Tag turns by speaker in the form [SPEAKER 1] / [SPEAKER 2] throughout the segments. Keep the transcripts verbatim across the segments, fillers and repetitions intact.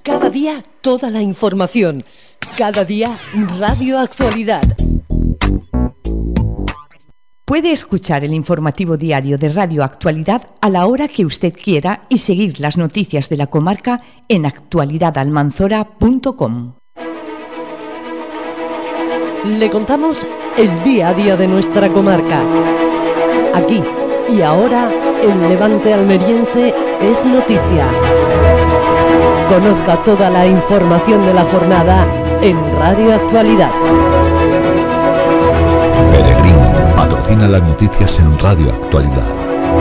[SPEAKER 1] Cada día toda la información. Cada día Radio Actualidad.
[SPEAKER 2] Puede escuchar el informativo diario de Radio Actualidad a la hora que usted quiera y seguir las noticias de la comarca en actualidad almanzora punto com.
[SPEAKER 1] Le contamos el día a día de nuestra comarca. Aquí y ahora, el Levante almeriense es noticia. Conozca toda la información de la jornada en Radio Actualidad.
[SPEAKER 3] Peregrín patrocina las noticias en Radio Actualidad.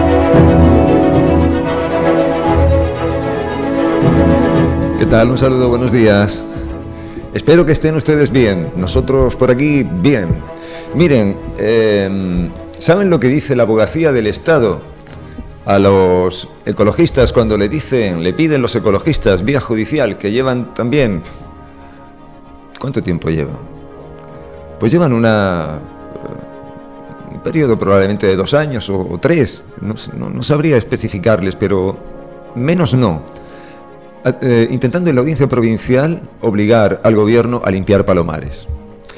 [SPEAKER 4] ¿Qué tal? Un saludo, buenos días. Espero que estén ustedes bien. Nosotros por aquí, bien. Miren, eh, ¿saben lo que dice la abogacía del Estado a los ecologistas cuando le dicen, le piden los ecologistas vía judicial que llevan también... ¿Cuánto tiempo llevan? Pues llevan una... un periodo probablemente de dos años o, o tres. No, no, no sabría especificarles, pero menos no. Eh, intentando en la audiencia provincial obligar al gobierno a limpiar palomares.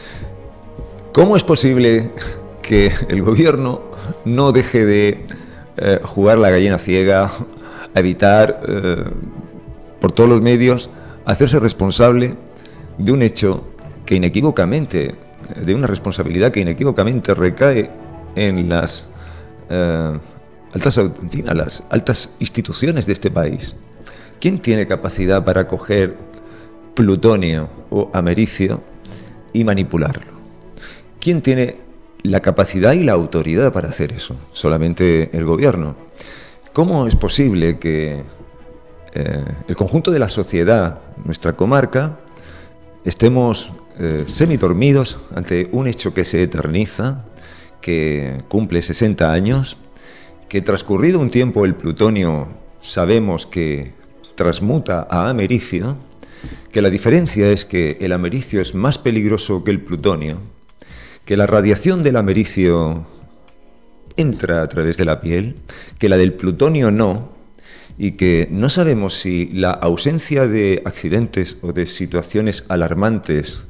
[SPEAKER 4] ¿Cómo es posible que el gobierno no deje de eh, jugar la gallina ciega, a evitar eh, por todos los medios hacerse responsable de un hecho que inequívocamente, de una responsabilidad que inequívocamente recae en las eh, altas, en fin, a las altas instituciones de este país? ¿Quién tiene capacidad para coger plutonio o americio y manipularlo? ¿Quién tiene la capacidad y la autoridad para hacer eso? Solamente el gobierno. ¿Cómo es posible que eh, el conjunto de la sociedad, nuestra comarca, estemos eh, semidormidos ante un hecho que se eterniza, que cumple sesenta años, que transcurrido un tiempo el plutonio sabemos que transmuta a americio, que la diferencia es que el americio es más peligroso que el plutonio, que la radiación del americio entra a través de la piel, que la del plutonio no, y que no sabemos si la ausencia de accidentes o de situaciones alarmantes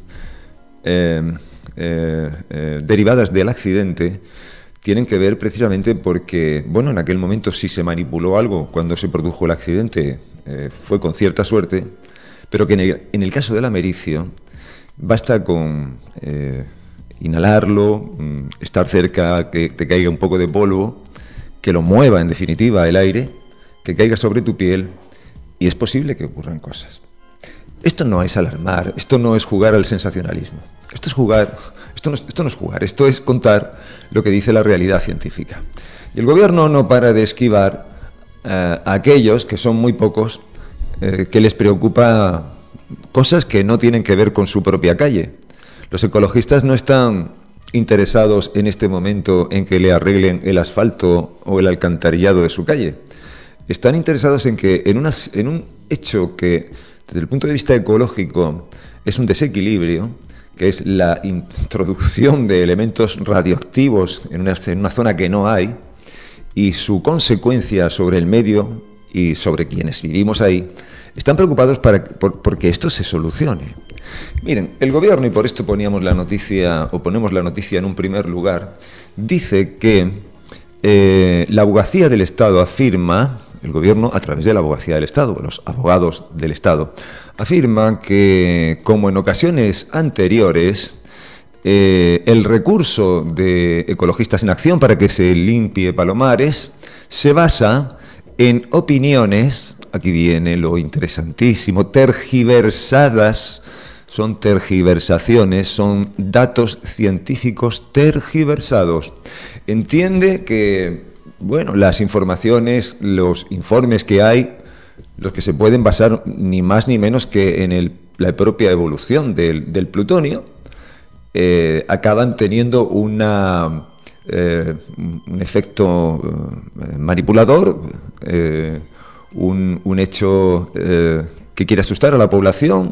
[SPEAKER 4] eh, eh, eh, derivadas del accidente tienen que ver precisamente porque, bueno, en aquel momento sí se manipuló algo cuando se produjo el accidente, eh, fue con cierta suerte, pero que en el, en el caso del americio basta con eh, inhalarlo, estar cerca, que te caiga un poco de polvo, que lo mueva en definitiva el aire, que caiga sobre tu piel y es posible que ocurran cosas. Esto no es alarmar, esto no es jugar al sensacionalismo, esto es jugar, esto no es, esto no es jugar, esto es contar lo que dice la realidad científica. Y el gobierno no para de esquivar eh, a aquellos, que son muy pocos, eh, que les preocupa cosas que no tienen que ver con su propia calle. Los ecologistas no están interesados en este momento en que le arreglen el asfalto o el alcantarillado de su calle. Están interesados en que en, una, en un hecho que, desde el punto de vista ecológico, es un desequilibrio, que es la introducción de elementos radioactivos en una, en una zona que no hay, y su consecuencia sobre el medio y sobre quienes vivimos ahí, están preocupados para, por, porque esto se solucione. Miren, el gobierno, y por esto poníamos la noticia, o ponemos la noticia en un primer lugar, dice que eh, la abogacía del Estado afirma, el gobierno a través de la abogacía del Estado, los abogados del Estado, afirma que, como en ocasiones anteriores, eh, el recurso de Ecologistas en Acción para que se limpie Palomares se basa en opiniones, aquí viene lo interesantísimo, tergiversadas, son tergiversaciones, son datos científicos tergiversados. Entiende que, bueno, las informaciones, los informes que hay, los que se pueden basar ni más ni menos que en el, la propia evolución del, del plutonio, eh, acaban teniendo una, eh, un efecto eh, manipulador, eh, un, un hecho eh, que quiere asustar a la población,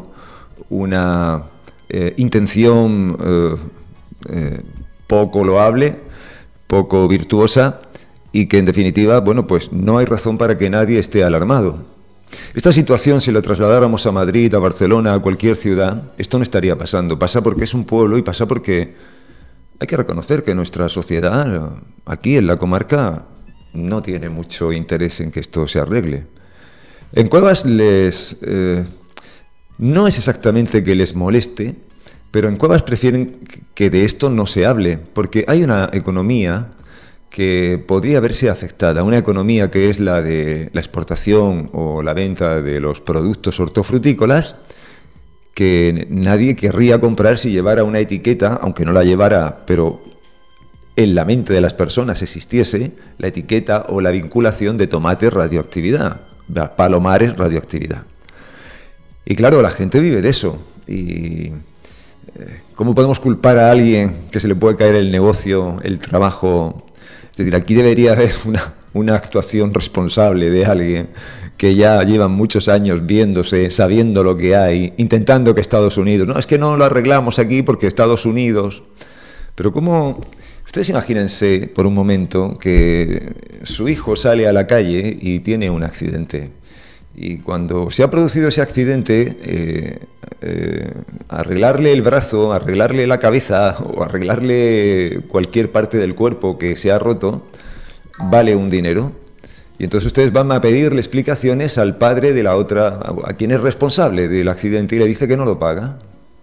[SPEAKER 4] una eh, intención eh, eh, poco loable, poco virtuosa, y que en definitiva, bueno, pues no hay razón para que nadie esté alarmado. Esta situación, si la trasladáramos a Madrid, a Barcelona, a cualquier ciudad, esto no estaría pasando. Pasa porque es un pueblo y pasa porque hay que reconocer que nuestra sociedad, aquí en la comarca, no tiene mucho interés en que esto se arregle. En Cuevas les... Eh, no es exactamente que les moleste, pero en Cuevas prefieren que de esto no se hable, porque hay una economía que podría verse afectada, una economía que es la de la exportación o la venta de los productos hortofrutícolas, que nadie querría comprar si llevara una etiqueta, aunque no la llevara, pero en la mente de las personas existiese la etiqueta o la vinculación de tomate radioactividad, palomares radioactividad. Y claro, la gente vive de eso. Y ¿cómo podemos culpar a alguien que se le puede caer el negocio, el trabajo? Es decir, aquí debería haber una, una actuación responsable de alguien que ya llevan muchos años viéndose, sabiendo lo que hay, intentando que Estados Unidos... No, es que no lo arreglamos aquí porque Estados Unidos... Pero ¿cómo...? Ustedes imagínense por un momento que su hijo sale a la calle y tiene un accidente. Y cuando se ha producido ese accidente, eh, eh, arreglarle el brazo, arreglarle la cabeza o arreglarle cualquier parte del cuerpo que se ha roto, vale un dinero. Y entonces ustedes van a pedirle explicaciones al padre de la otra, a quien es responsable del accidente, y le dice que no lo paga.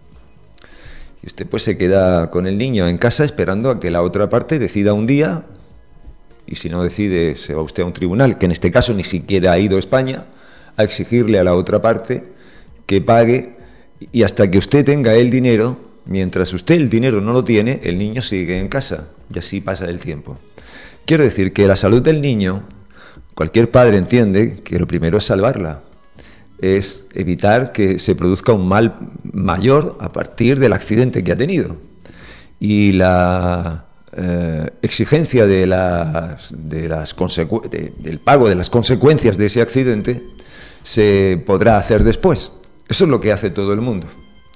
[SPEAKER 4] Y usted pues se queda con el niño en casa esperando a que la otra parte decida un día, y si no decide se va usted a un tribunal, que en este caso ni siquiera ha ido a España, a exigirle a la otra parte que pague, y hasta que usted tenga el dinero, mientras usted el dinero no lo tiene, el niño sigue en casa, y así pasa el tiempo. Quiero decir que la salud del niño, cualquier padre entiende que lo primero es salvarla, es evitar que se produzca un mal mayor a partir del accidente que ha tenido. Y la eh, exigencia de las, de las consecu- de, del pago de las consecuencias de ese accidente se podrá hacer después. Eso es lo que hace todo el mundo.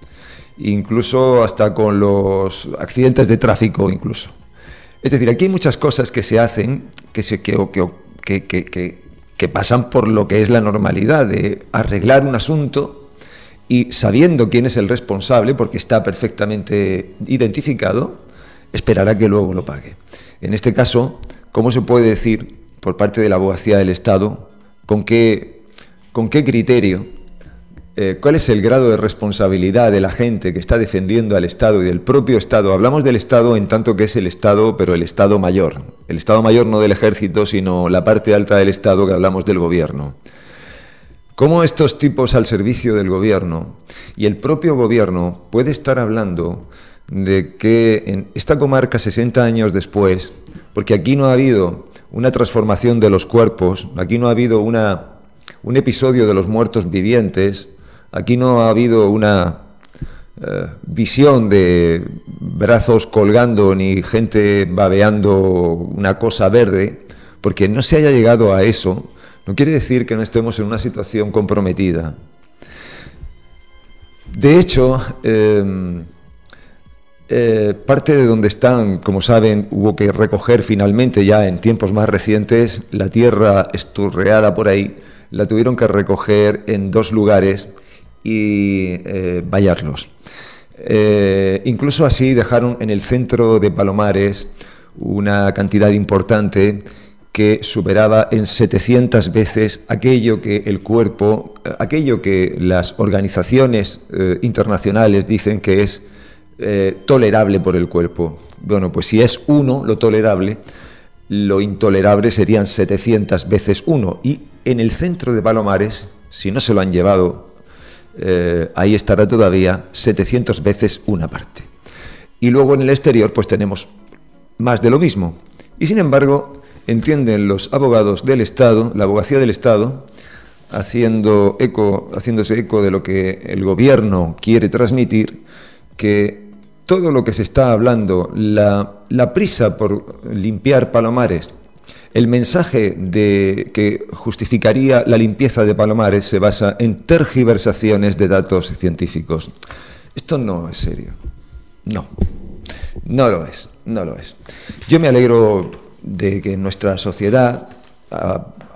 [SPEAKER 4] Incluso hasta con los accidentes de tráfico, incluso. Es decir, aquí hay muchas cosas que se hacen que, se, que, que, que, que, que pasan por lo que es la normalidad de arreglar un asunto y sabiendo quién es el responsable, porque está perfectamente identificado, esperar a que luego lo pague. En este caso, ¿cómo se puede decir por parte de la abogacía del Estado con qué, con qué criterio, eh, cuál es el grado de responsabilidad de la gente que está defendiendo al Estado y del propio Estado? Hablamos del Estado en tanto que es el Estado, pero el Estado mayor. El Estado mayor no del ejército, sino la parte alta del Estado, que hablamos del gobierno. ¿Cómo estos tipos al servicio del gobierno y el propio gobierno puede estar hablando de que en esta comarca, sesenta años después, porque aquí no ha habido una transformación de los cuerpos, aquí no ha habido una, un episodio de los muertos vivientes, aquí no ha habido una eh, visión de brazos colgando ni gente babeando una cosa verde, porque no se haya llegado a eso, no quiere decir que no estemos en una situación comprometida. De hecho, eh, eh, parte de donde están, como saben, hubo que recoger finalmente ya en tiempos más recientes la tierra esturreada por ahí, la tuvieron que recoger en dos lugares y eh, vallarlos. Eh, incluso así dejaron en el centro de Palomares una cantidad importante que superaba en setecientas veces aquello que el cuerpo, aquello que las organizaciones eh, internacionales dicen que es eh, tolerable por el cuerpo. Bueno, pues si es uno lo tolerable, lo intolerable serían setecientas veces uno. Y en el centro de Palomares, si no se lo han llevado, eh, ahí estará todavía setecientas veces una parte. Y luego en el exterior pues tenemos más de lo mismo. Y sin embargo, entienden los abogados del Estado, la abogacía del Estado, haciendo eco, haciéndose eco de lo que el gobierno quiere transmitir, que todo lo que se está hablando, la, la prisa por limpiar Palomares, el mensaje de que justificaría la limpieza de Palomares se basa en tergiversaciones de datos científicos. Esto no es serio. No. No lo es. No lo es. Yo me alegro de que en nuestra sociedad, a,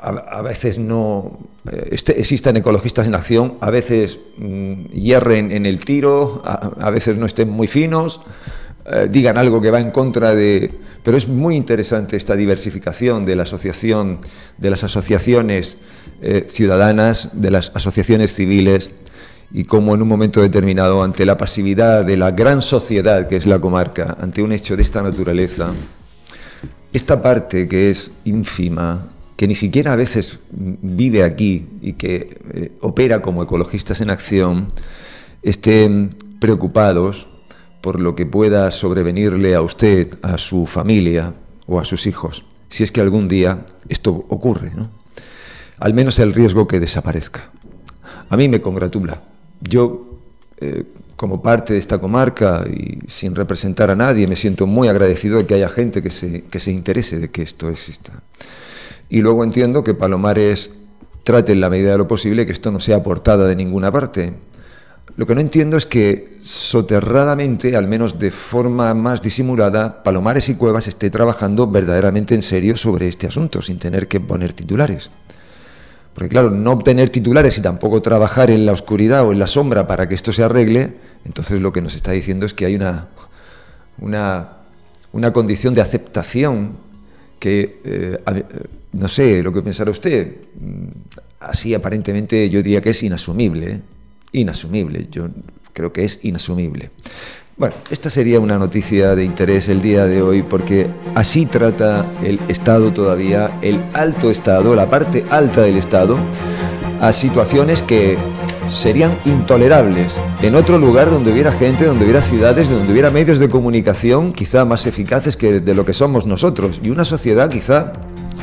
[SPEAKER 4] a, a veces no eh, este, existan ecologistas en acción, a veces mm, hierren en el tiro, a, a veces no estén muy finos, eh, digan algo que va en contra de... Pero es muy interesante esta diversificación de la asociación, de las asociaciones eh, ciudadanas, de las asociaciones civiles, y cómo en un momento determinado, ante la pasividad de la gran sociedad que es la comarca, ante un hecho de esta naturaleza, esta parte que es ínfima, que ni siquiera a veces vive aquí y que eh, opera como ecologistas en acción, estén preocupados por lo que pueda sobrevenirle a usted, a su familia o a sus hijos, si es que algún día esto ocurre, ¿no? Al menos el riesgo que desaparezca. A mí me congratula. Yo, eh, como parte de esta comarca y sin representar a nadie, me siento muy agradecido de que haya gente que se, que se interese de que esto exista. Y luego entiendo que Palomares trate en la medida de lo posible que esto no sea portada de ninguna parte. Lo que no entiendo es que soterradamente, al menos de forma más disimulada, Palomares y Cuevas esté trabajando verdaderamente en serio sobre este asunto, sin tener que poner titulares. Porque claro, no obtener titulares y tampoco trabajar en la oscuridad o en la sombra para que esto se arregle, entonces lo que nos está diciendo es que hay una, una, una condición de aceptación que, eh, no sé lo que pensará usted, así aparentemente yo diría que es inasumible, ¿eh? Inasumible, yo creo que es inasumible. Bueno, esta sería una noticia de interés el día de hoy, porque así trata el Estado todavía, el alto Estado, la parte alta del Estado, a situaciones que serían intolerables en otro lugar donde hubiera gente, donde hubiera ciudades, donde hubiera medios de comunicación quizá más eficaces que de lo que somos nosotros, y una sociedad quizá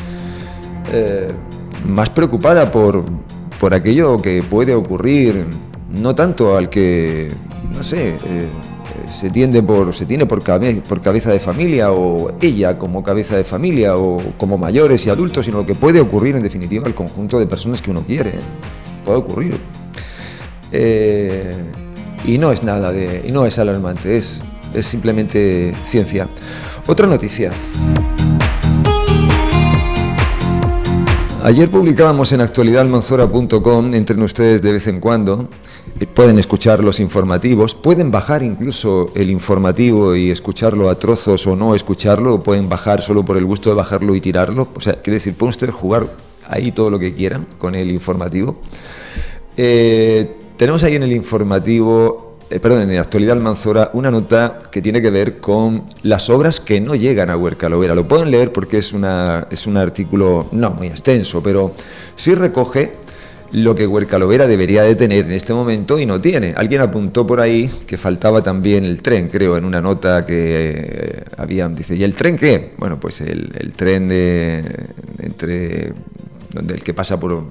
[SPEAKER 4] eh, más preocupada por, por aquello que puede ocurrir, no tanto al que, no sé... Eh, se tiende por se tiene por, cabe, por cabeza de familia, o ella como cabeza de familia, o como mayores y adultos, sino lo que puede ocurrir en definitiva al conjunto de personas que uno quiere. Puede ocurrir. Eh, y no es nada de, y no es alarmante, es, es simplemente ciencia. Otra noticia. Ayer publicábamos en actualidad almanzora punto com, entren ustedes de vez en cuando, pueden escuchar los informativos, pueden bajar incluso el informativo y escucharlo a trozos o no escucharlo, o pueden bajar solo por el gusto de bajarlo y tirarlo, o sea, quiere decir, pueden ustedes jugar ahí todo lo que quieran con el informativo. Eh, tenemos ahí en el informativo... Eh, perdón, en la actualidad Almanzora, una nota que tiene que ver con las obras que no llegan a Huercalovera. Lo pueden leer porque es, una, es un artículo no muy extenso, pero sí recoge lo que Huercalovera debería de tener en este momento y no tiene. Alguien apuntó por ahí que faltaba también el tren, creo, en una nota que eh, habían, dice, ¿y el tren qué? Bueno, pues el, el tren de entre donde el que pasa por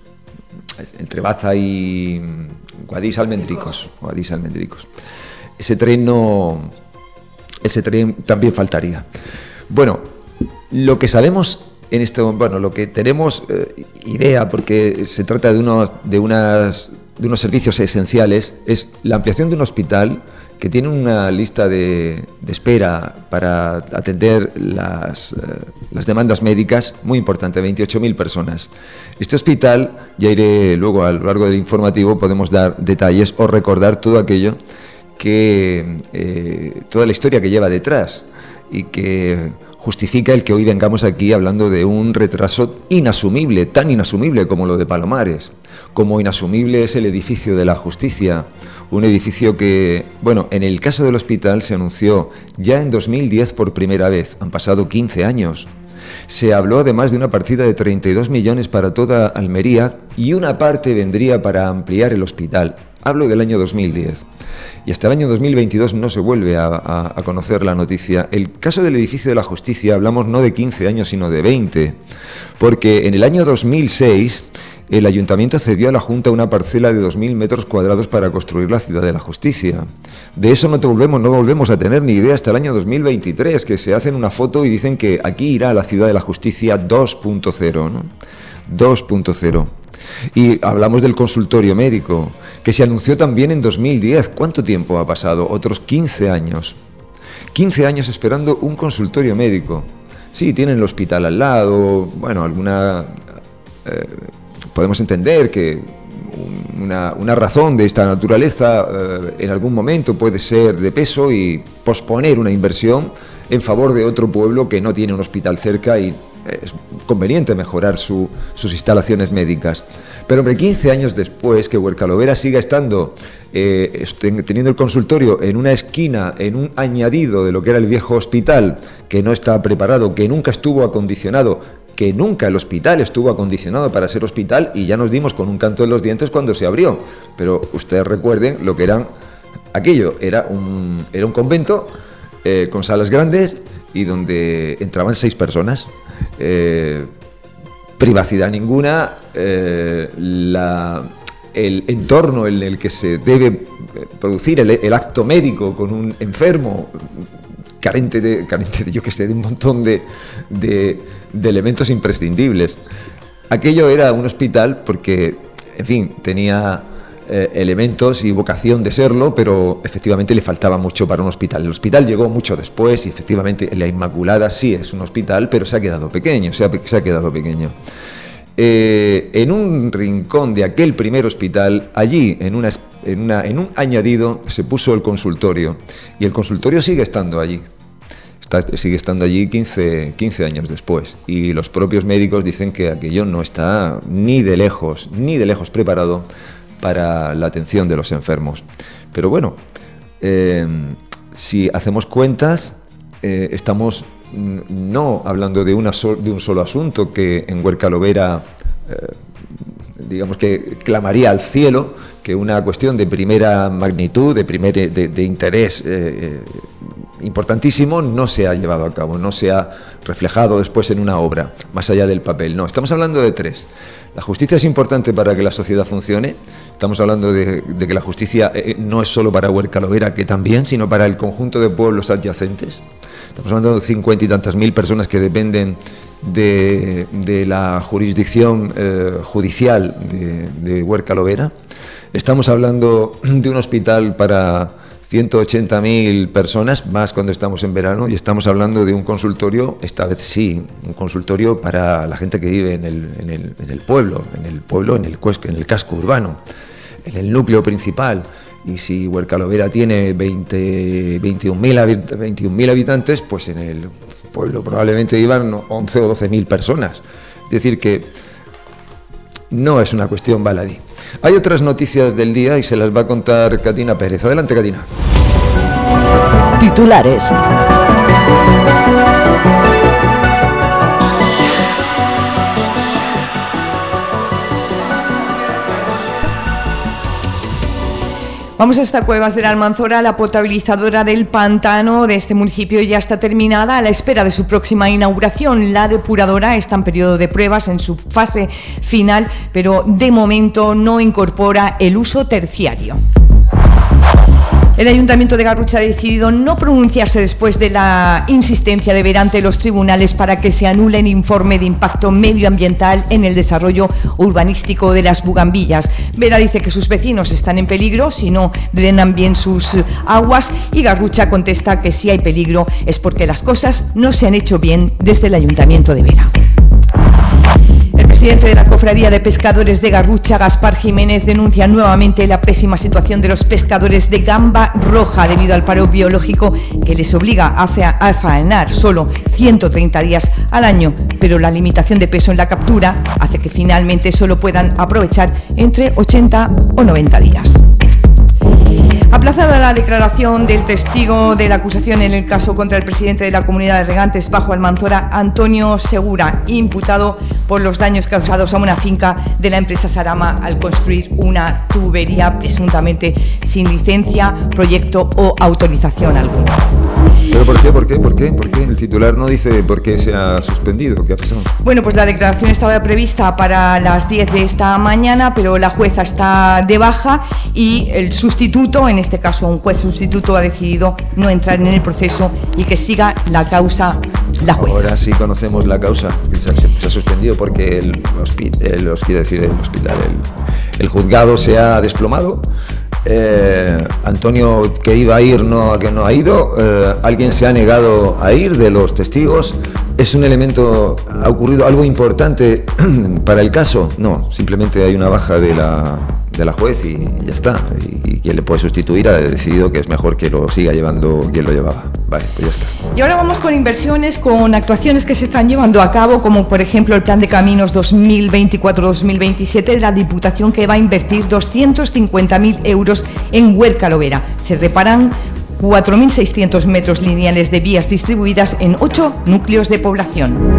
[SPEAKER 4] entre Baza y Guadix Almendricos, Guadix Almendricos. Ese tren no, ese tren también faltaría. Bueno, lo que sabemos en este, bueno, lo que tenemos eh, idea, porque se trata de unos, de unas, de unos servicios esenciales, es la ampliación de un hospital que tiene una lista de, de espera para atender las, eh, las demandas médicas muy importante, veintiocho mil personas. Este hospital, ya iré luego a lo largo del informativo, podemos dar detalles o recordar todo aquello que, eh, toda la historia que lleva detrás y que justifica el que hoy vengamos aquí hablando de un retraso inasumible, tan inasumible como lo de Palomares, como inasumible es el edificio de la Justicia, un edificio que, bueno, en el caso del hospital se anunció ya en dos mil diez por primera vez, han pasado quince años. Se habló además de una partida de treinta y dos millones para toda Almería y una parte vendría para ampliar el hospital. Hablo del año dos mil diez. Y hasta el año dos mil veintidós no se vuelve a, a, a conocer la noticia. El caso del edificio de la Justicia, hablamos no de quince años, sino de veinte. Porque en el año dos mil seis el Ayuntamiento cedió a la Junta una parcela de dos mil metros cuadrados para construir la Ciudad de la Justicia. De eso no, te volvemos, no volvemos a tener ni idea hasta el año dos mil veintitrés, que se hacen una foto y dicen que aquí irá la Ciudad de la Justicia dos punto cero, ¿no? dos punto cero. Y hablamos del consultorio médico, que se anunció también en dos mil diez. ¿Cuánto tiempo ha pasado? Otros quince años. quince años esperando un consultorio médico. Sí, tienen el hospital al lado, bueno, alguna, eh, podemos entender que una, una razón de esta naturaleza eh, en algún momento puede ser de peso y posponer una inversión en favor de otro pueblo que no tiene un hospital cerca y es conveniente mejorar su, sus instalaciones médicas. Pero hombre, quince años después, que Huercalovera siga estando, eh, teniendo el consultorio en una esquina, en un añadido de lo que era el viejo hospital, que no está preparado, que nunca estuvo acondicionado, que nunca el hospital estuvo acondicionado para ser hospital, y ya nos dimos con un canto en los dientes cuando se abrió. Pero ustedes recuerden lo que eran aquello, era un, era un convento eh, con salas grandes y donde entraban seis personas. Eh, privacidad ninguna, eh, la, el entorno en el que se debe producir el, el acto médico con un enfermo carente de, carente de yo que sé, de un montón de, de, de elementos imprescindibles. Aquello era un hospital porque, en fin, tenía eh, elementos y vocación de serlo, pero efectivamente le faltaba mucho para un hospital. El hospital llegó mucho después y efectivamente la Inmaculada sí es un hospital, pero se ha quedado pequeño, se ha, se ha quedado pequeño. Eh, en un rincón de aquel primer hospital, allí, en, una, en, una, en un añadido, se puso el consultorio, y el consultorio sigue estando allí. Está, sigue estando allí quince, quince años después, y los propios médicos dicen que aquello no está ni de lejos, ni de lejos preparado para la atención de los enfermos. Pero bueno, eh, si hacemos cuentas, eh, estamos no hablando de, una so, de un solo asunto que en Huercalovera, eh, digamos que clamaría al cielo, que una cuestión de primera magnitud, de, primer, de, de interés eh, importantísimo, no se ha llevado a cabo, no se ha reflejado después en una obra, más allá del papel. No, estamos hablando de tres. La justicia es importante para que la sociedad funcione. Estamos hablando de, de que la justicia eh, no es solo para Huercalovera, que también, sino para el conjunto de pueblos adyacentes. Estamos hablando de cincuenta y tantas mil personas que dependen de, de la jurisdicción eh, judicial de, de Huercalovera. Estamos hablando de un hospital para ciento ochenta mil personas, más cuando estamos en verano, y estamos hablando de un consultorio, esta vez sí, un consultorio para la gente que vive en el, en el, en el pueblo, en el pueblo, en el, en el casco urbano, en el núcleo principal. Y si Huercalovera tiene veinte, veintiún mil habitantes, pues en el pueblo probablemente vivan once o doce mil personas. Es decir, que no es una cuestión baladí. Hay otras noticias del día y se las va a contar Catina Pérez. Adelante, Catina.
[SPEAKER 1] Titulares.
[SPEAKER 2] Vamos hasta Cuevas de la Almanzora. La potabilizadora del pantano de este municipio ya está terminada, a la espera de su próxima inauguración. La depuradora está en periodo de pruebas, en su fase final, pero de momento no incorpora el uso terciario. El Ayuntamiento de Garrucha ha decidido no pronunciarse después de la insistencia de Vera ante los tribunales para que se anule el informe de impacto medioambiental en el desarrollo urbanístico de las Bugambillas. Vera dice que sus vecinos están en peligro si no drenan bien sus aguas, y Garrucha contesta que si hay peligro es porque las cosas no se han hecho bien desde el Ayuntamiento de Vera. El presidente de la Cofradía de Pescadores de Garrucha, Gaspar Jiménez, denuncia nuevamente la pésima situación de los pescadores de gamba roja debido al paro biológico que les obliga a faenar solo ciento treinta días al año, pero la limitación de peso en la captura hace que finalmente solo puedan aprovechar entre ochenta o noventa días. Aplazada la declaración del testigo de la acusación en el caso contra el presidente de la Comunidad de Regantes Bajo Almanzora, Antonio Segura, imputado por los daños causados a una finca de la empresa Sarama al construir una tubería presuntamente sin licencia, proyecto o autorización alguna.
[SPEAKER 4] ¿Pero por qué? ¿Por qué? ¿Por qué? ¿Por qué? El titular no dice por qué se ha suspendido. ¿Qué ha pasado?
[SPEAKER 2] Bueno, pues la declaración estaba prevista para las diez de esta mañana, pero la jueza está de baja y el sustituto, en este caso un juez sustituto, ha decidido no entrar en el proceso y que siga la causa la jueza.
[SPEAKER 4] Ahora sí conocemos la causa. Se, se ha suspendido porque el, el, el, quiero decir, el hospital, el, el juzgado se ha desplomado. Eh, Antonio, que iba a ir, no, que no ha ido. Eh, alguien se ha negado a ir de los testigos ¿Es un elemento, ha ocurrido algo importante para el caso? No, simplemente hay una baja de la, de la juez y ya está. Y, y quien le puede sustituir ha decidido que es mejor que lo siga llevando quien lo llevaba. Vale, pues ya está.
[SPEAKER 2] Y ahora vamos con inversiones, con actuaciones que se están llevando a cabo, como por ejemplo el Plan de Caminos dos mil veinticuatro dos mil veintisiete de la Diputación, que va a invertir doscientos cincuenta mil euros en Huerca Lovera. Se reparan cuatro mil seiscientos metros lineales de vías distribuidas en ocho núcleos de población.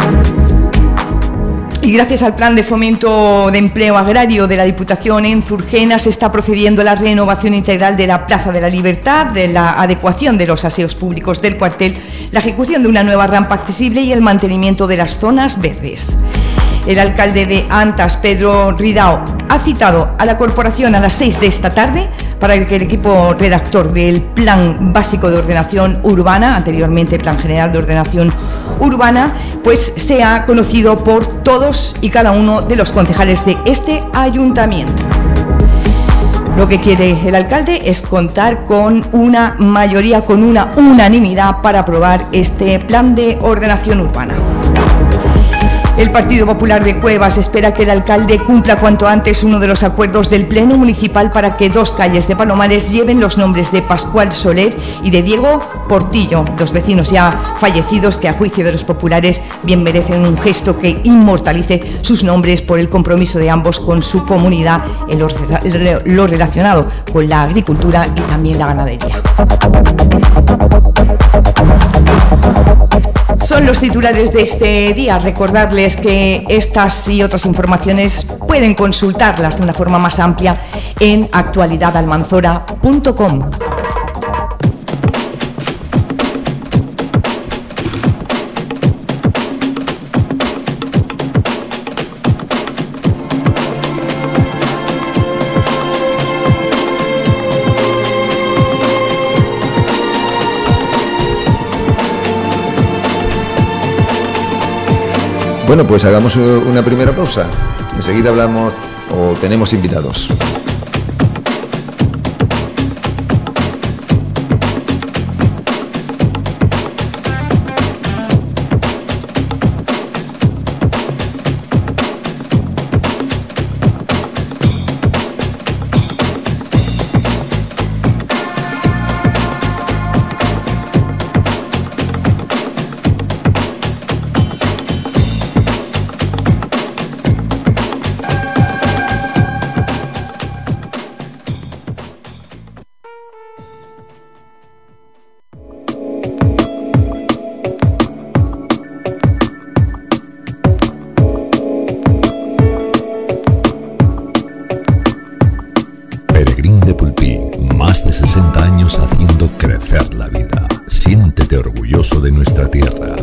[SPEAKER 2] Y gracias al Plan de Fomento de Empleo Agrario de la Diputación, en Zurgena se está procediendo a la renovación integral de la Plaza de la Libertad, de la adecuación de los aseos públicos del cuartel, la ejecución de una nueva rampa accesible y el mantenimiento de las zonas verdes. El alcalde de Antas, Pedro Ridao, ha citado a la corporación a las seis de esta tarde para que el equipo redactor del Plan Básico de Ordenación Urbana, anteriormente Plan General de Ordenación Urbana, pues sea conocido por todos y cada uno de los concejales de este ayuntamiento. Lo que quiere el alcalde es contar con una mayoría, con una unanimidad para aprobar este Plan de Ordenación Urbana. El Partido Popular de Cuevas espera que el alcalde cumpla cuanto antes uno de los acuerdos del Pleno Municipal para que dos calles de Palomares lleven los nombres de Pascual Soler y de Diego Portillo, dos vecinos ya fallecidos que, a juicio de los populares, bien merecen un gesto que inmortalice sus nombres por el compromiso de ambos con su comunidad en lo relacionado con la agricultura y también la ganadería. Son los titulares de este día. Recordarles que estas y otras informaciones pueden consultarlas de una forma más amplia en actualidad almanzora punto com.
[SPEAKER 4] Bueno, pues hagamos una primera pausa. Enseguida hablamos o tenemos invitados.
[SPEAKER 3] sesenta años haciendo crecer la vida. Siéntete orgulloso de nuestra tierra.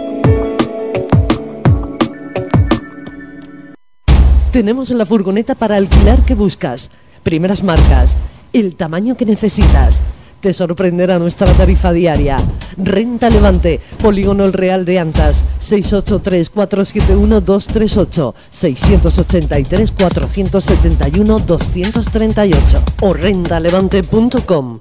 [SPEAKER 1] Tenemos la furgoneta para alquilar que buscas. Primeras marcas, el tamaño que necesitas. Te sorprenderá nuestra tarifa diaria. Renta Levante, Polígono El Real de Antas, seis ocho tres, cuatro siete uno, dos tres ocho, seis ocho tres, cuatro siete uno, dos tres ocho o renta levante punto com.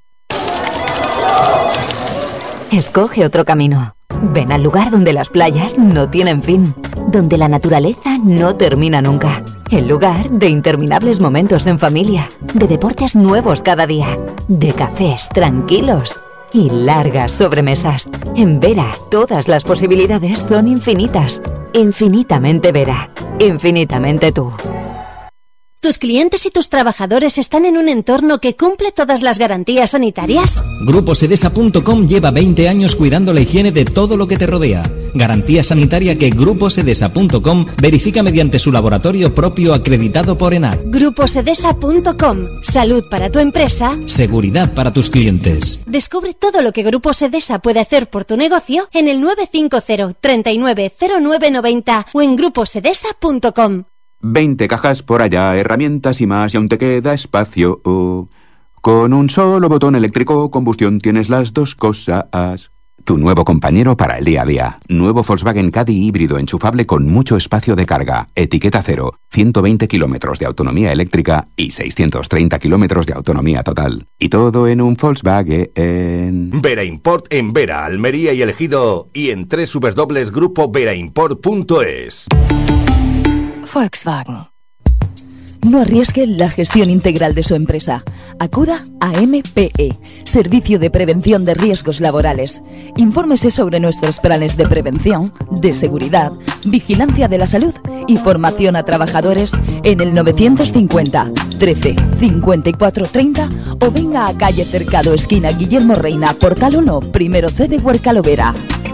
[SPEAKER 5] Escoge otro camino. Ven al lugar donde las playas no tienen fin, donde la naturaleza no termina nunca. El lugar de interminables momentos en familia, de deportes nuevos cada día, de cafés tranquilos y largas sobremesas. En Vera, todas las posibilidades son infinitas. Infinitamente Vera. Infinitamente tú.
[SPEAKER 6] ¿Tus clientes y tus trabajadores están en un entorno que cumple todas las garantías sanitarias?
[SPEAKER 7] Grupo Sedesa punto com lleva veinte años cuidando la higiene de todo lo que te rodea. Garantía sanitaria que Grupo Sedesa punto com verifica mediante su laboratorio propio acreditado por ENAC.
[SPEAKER 6] Grupo Sedesa punto com. Salud para tu empresa.
[SPEAKER 7] Seguridad para tus clientes.
[SPEAKER 6] Descubre todo lo que Grupo Sedesa puede hacer por tu negocio en el nueve cinco cero, treinta y nueve, cero nueve noventa o en grupo sedesa punto com.
[SPEAKER 8] veinte cajas por allá, herramientas y más, y aún te queda espacio. Oh. Con un solo botón eléctrico, combustión, tienes las dos cosas. tu nuevo compañero para el día a día. Nuevo Volkswagen Caddy híbrido enchufable con mucho espacio de carga, etiqueta cero, ciento veinte kilómetros de autonomía eléctrica y seiscientos treinta kilómetros de autonomía total. Y todo en un Volkswagen.
[SPEAKER 9] Vera Import en Vera, Almería y El Ejido y en doble u doble u doble u punto grupo vera import punto es.
[SPEAKER 10] Volkswagen. No arriesgue la gestión integral de su empresa. Acuda a M P E, Servicio de Prevención de Riesgos Laborales. Infórmese sobre nuestros planes de prevención, de seguridad, vigilancia de la salud y formación a trabajadores en el novecientos cincuenta, trece, cincuenta y cuatro, treinta o venga a calle Cercado, esquina Guillermo Reina, Portal uno, primero C de Huercalovera.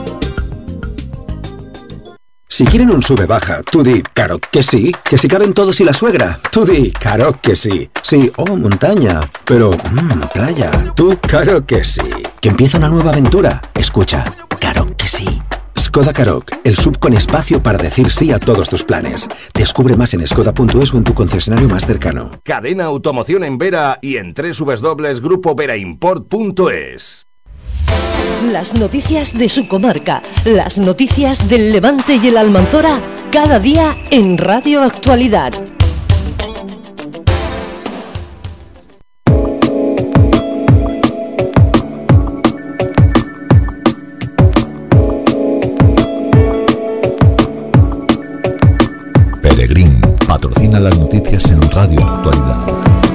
[SPEAKER 11] Si quieren un sube-baja, tú di, claro que sí. Que si caben todos y la suegra, tú di, claro que sí. Sí, oh, montaña, pero, mmm, playa, tú, claro que sí. Que empieza una nueva aventura, escucha, claro que sí. Skoda Karoq, el sub con espacio para decir sí a todos tus planes. Descubre más en skoda punto es o en tu concesionario más cercano.
[SPEAKER 9] Cadena Automoción en Vera y en doble u doble u doble u punto grupo vera import punto es.
[SPEAKER 1] Las noticias de su comarca, las noticias del Levante y el Almanzora, cada día en Radio Actualidad.
[SPEAKER 3] Peregrín patrocina las noticias en Radio Actualidad.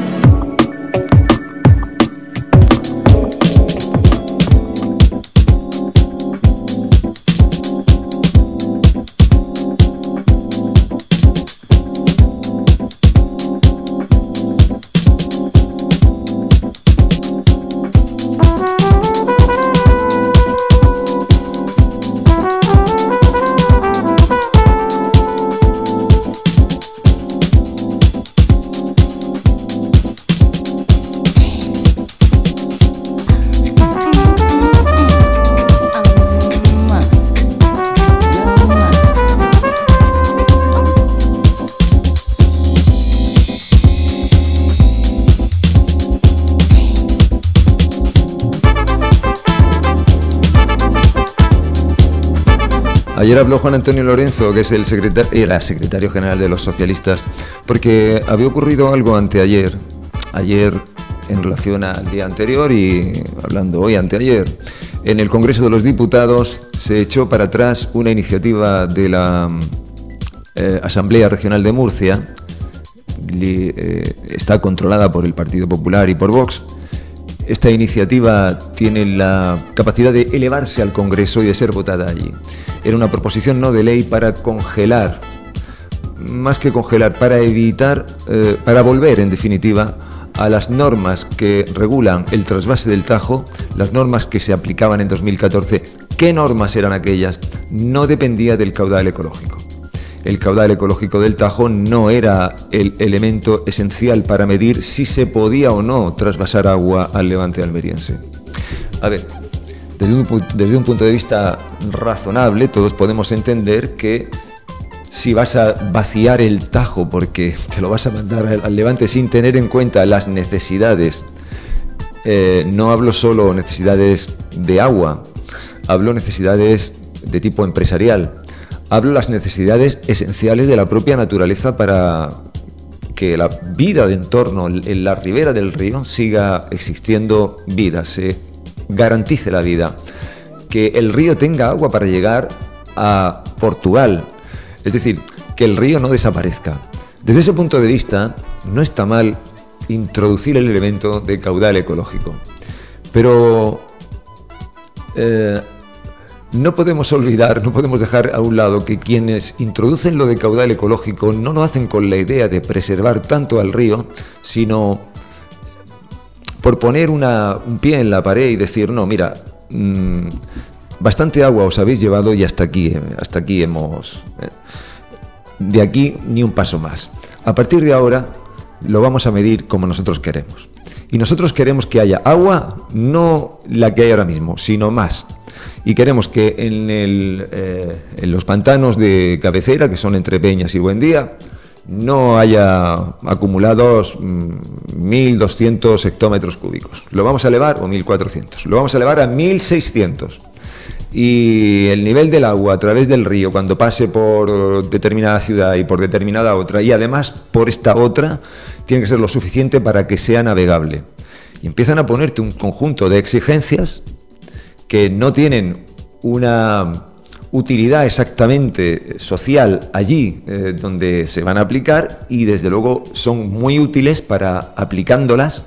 [SPEAKER 4] Ayer habló Juan Antonio Lorenzo, que es el secretario, era secretario general de los socialistas, porque había ocurrido algo anteayer, ayer en relación al día anterior y hablando hoy anteayer. En el Congreso de los Diputados se echó para atrás una iniciativa de la eh, Asamblea Regional de Murcia, li, eh, está controlada por el Partido Popular y por Vox. Esta iniciativa tiene la capacidad de elevarse al Congreso y de ser votada allí. Era una proposición no de ley para congelar, más que congelar, para evitar, eh, para volver en definitiva a las normas que regulan el trasvase del Tajo, las normas que se aplicaban en dos mil catorce. ¿Qué normas eran aquellas? No dependía del caudal ecológico. El caudal ecológico del Tajo no era el elemento esencial para medir si se podía o no trasvasar agua al levante almeriense. A ver, desde un, desde un punto de vista razonable, todos podemos entender que si vas a vaciar el Tajo porque te lo vas a mandar al, al levante sin tener en cuenta las necesidades, eh, no hablo solo necesidades de agua, hablo necesidades de tipo empresarial. Hablo de las necesidades esenciales de la propia naturaleza para que la vida de entorno en la ribera del río siga existiendo vida, se garantice la vida, que el río tenga agua para llegar a Portugal, es decir, que el río no desaparezca. Desde ese punto de vista, no está mal introducir el elemento de caudal ecológico, pero eh, no podemos olvidar, no podemos dejar a un lado que quienes introducen lo de caudal ecológico no lo hacen con la idea de preservar tanto al río, sino por poner una, un pie en la pared y decir, no, mira, mmm, bastante agua os habéis llevado y hasta aquí, hasta aquí hemos... Eh, de aquí ni un paso más. A partir de ahora lo vamos a medir como nosotros queremos. Y nosotros queremos que haya agua, no la que hay ahora mismo, sino más. Y queremos que en, el, eh, en los pantanos de cabecera, que son entre Peñas y Buendía, no haya acumulados mmm, mil doscientos hectómetros cúbicos. Lo vamos a elevar, o mil cuatrocientos, lo vamos a elevar a mil seiscientos. y el nivel del agua a través del río cuando pase por determinada ciudad y por determinada otra, y además por esta otra, tiene que ser lo suficiente para que sea navegable. Y empiezan a ponerte un conjunto de exigencias que no tienen una utilidad exactamente social allí eh, donde se van a aplicar, y desde luego son muy útiles para, aplicándolas,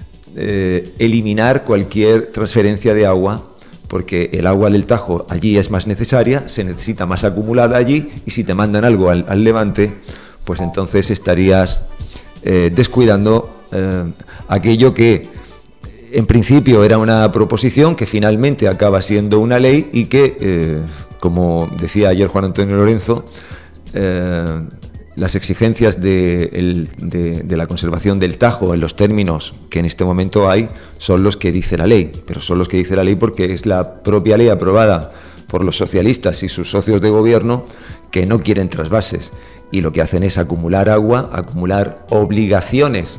[SPEAKER 4] eh, eliminar cualquier transferencia de agua, porque el agua del Tajo allí es más necesaria, se necesita más acumulada allí, y si te mandan algo al, al Levante, pues entonces estarías eh, descuidando eh, aquello que en principio era una proposición, que finalmente acaba siendo una ley, y que, eh, como decía ayer Juan Antonio Lorenzo, eh, las exigencias de, el, de, de la conservación del Tajo en los términos que en este momento hay son los que dice la ley, pero son los que dice la ley porque es la propia ley aprobada por los socialistas y sus socios de gobierno, que no quieren trasvases, y lo que hacen es acumular agua, acumular obligaciones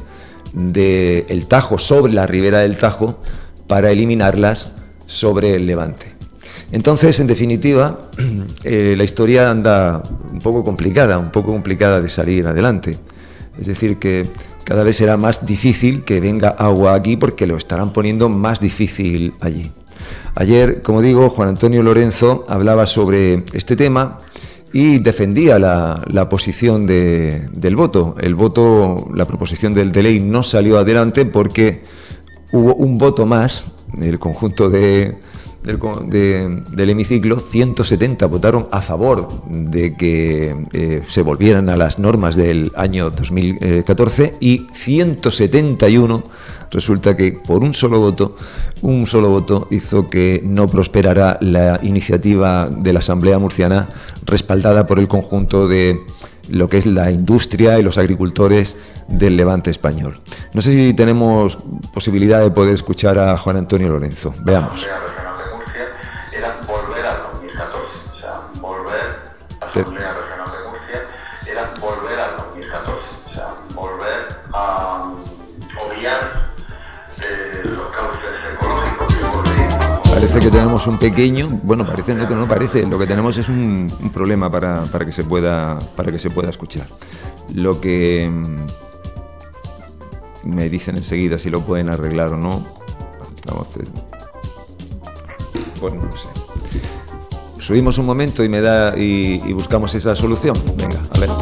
[SPEAKER 4] del Tajo sobre la ribera del Tajo para eliminarlas sobre el Levante. Entonces, en definitiva, eh, la historia anda un poco complicada, un poco complicada de salir adelante. Es decir, que cada vez será más difícil que venga agua aquí, porque lo estarán poniendo más difícil allí. Ayer, como digo, Juan Antonio Lorenzo hablaba sobre este tema y defendía la, la posición de, del voto. El voto, la proposición de, de ley no salió adelante porque hubo un voto más, el conjunto de, del, de, del hemiciclo, ciento setenta votaron a favor de que eh, se volvieran a las normas del año dos mil catorce, y ciento setenta y uno resulta que por un solo voto, un solo voto hizo que no prosperara la iniciativa de la Asamblea Murciana, respaldada por el conjunto de lo que es la industria y los agricultores del Levante español. No sé si tenemos posibilidad de poder escuchar a Juan Antonio Lorenzo. Veamos.
[SPEAKER 12] La Asamblea Regional de Murcia era volver al dos mil catorce, o sea, volver a obviar eh, los cauces ecológicos.
[SPEAKER 4] Parece que tenemos un pequeño, bueno, parece, no, no parece, lo que tenemos es un, un problema para, para que se pueda, para que se pueda escuchar. Lo que me dicen enseguida si lo pueden arreglar o no. Bueno, no sé. Subimos un momento y me da y, y buscamos esa solución. Venga, a ver.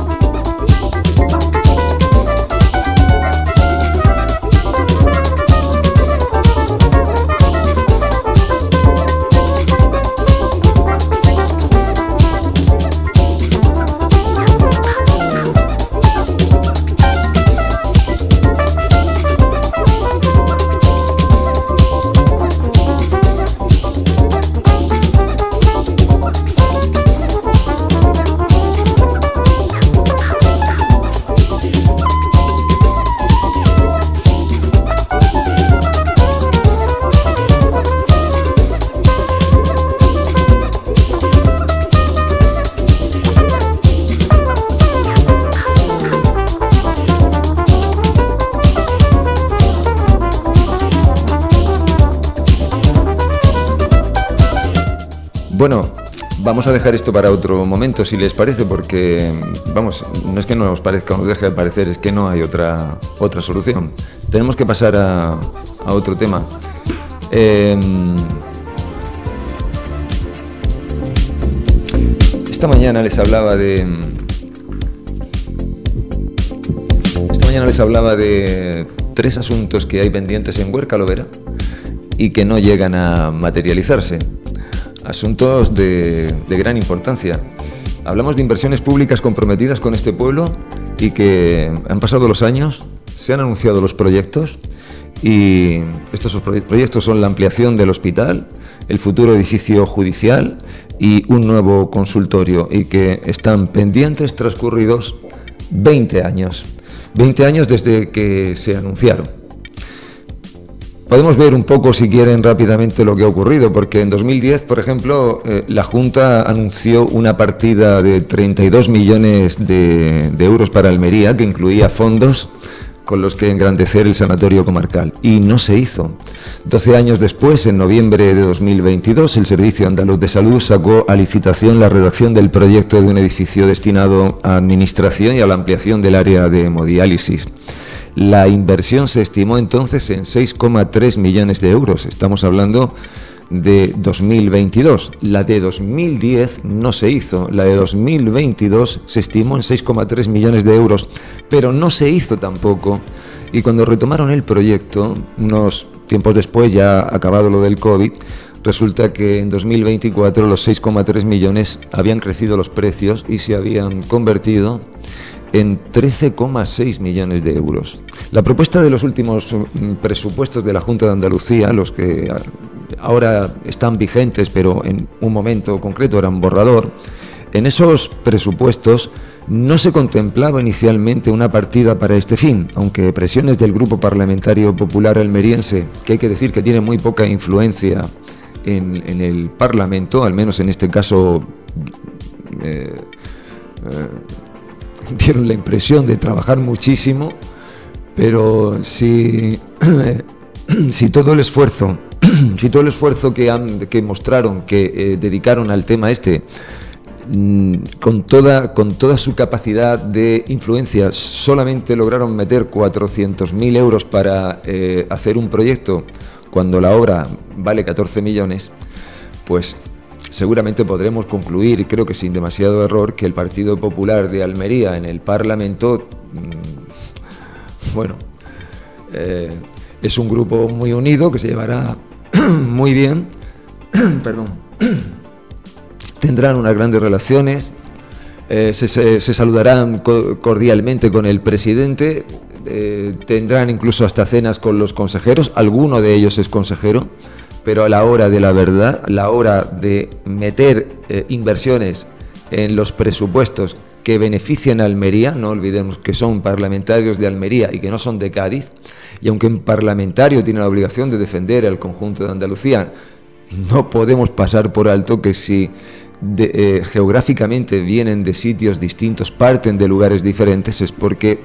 [SPEAKER 4] Bueno, vamos a dejar esto para otro momento, si les parece, porque, vamos, no es que no nos parezca o nos deje de parecer, es que no hay otra, otra solución. Tenemos que pasar a, a otro tema. Eh, esta mañana les hablaba de... Esta mañana les hablaba de tres asuntos que hay pendientes en Huerca Lovera y que no llegan a materializarse. Asuntos de, de gran importancia. Hablamos de inversiones públicas comprometidas con este pueblo y que han pasado los años, se han anunciado los proyectos, y estos proyectos son la ampliación del hospital, el futuro edificio judicial y un nuevo consultorio, y que están pendientes transcurridos veinte años. veinte años desde que se anunciaron. Podemos ver un poco, si quieren, rápidamente lo que ha ocurrido, porque en dos mil diez, por ejemplo, eh, la Junta anunció una partida de treinta y dos millones de, de euros para Almería, que incluía fondos con los que engrandecer el sanatorio comarcal, y no se hizo. Doce años después, en noviembre de dos mil veintidós, el Servicio Andaluz de Salud sacó a licitación la redacción del proyecto de un edificio destinado a administración y a la ampliación del área de hemodiálisis. La inversión se estimó entonces en seis coma tres millones de euros. Estamos hablando de dos mil veintidós. La de dos mil diez no se hizo, la de dos mil veintidós se estimó en seis coma tres millones de euros, pero no se hizo tampoco. Y cuando retomaron el proyecto, unos tiempos después, ya acabado lo del COVID, resulta que en dos mil veinticuatro los seis coma tres millones habían crecido los precios y se habían convertido en trece coma seis millones de euros. La propuesta de los últimos presupuestos de la Junta de Andalucía, los que ahora están vigentes, pero en un momento concreto eran borrador, en esos presupuestos no se contemplaba inicialmente una partida para este fin, aunque presiones del Grupo Parlamentario Popular Almeriense, que hay que decir que tiene muy poca influencia en, en el Parlamento, al menos en este caso eh, eh, dieron la impresión de trabajar muchísimo, pero si, si todo el esfuerzo, si todo el esfuerzo que, han, que mostraron, que eh, dedicaron al tema este, con toda, con toda su capacidad de influencia, solamente lograron meter cuatrocientos mil euros para eh, hacer un proyecto, cuando la obra vale catorce millones, pues seguramente podremos concluir, y creo que sin demasiado error, que el Partido Popular de Almería en el Parlamento, bueno, eh, es un grupo muy unido que se llevará muy bien, perdón, tendrán unas grandes relaciones, eh, se, se, se saludarán co- cordialmente con el presidente, eh, tendrán incluso hasta cenas con los consejeros, alguno de ellos es consejero, pero a la hora de la verdad, a la hora de meter eh, inversiones en los presupuestos que benefician a Almería, no olvidemos que son parlamentarios de Almería y que no son de Cádiz, y aunque un parlamentario tiene la obligación de defender al conjunto de Andalucía, no podemos pasar por alto que si de, eh, geográficamente vienen de sitios distintos, parten de lugares diferentes, es porque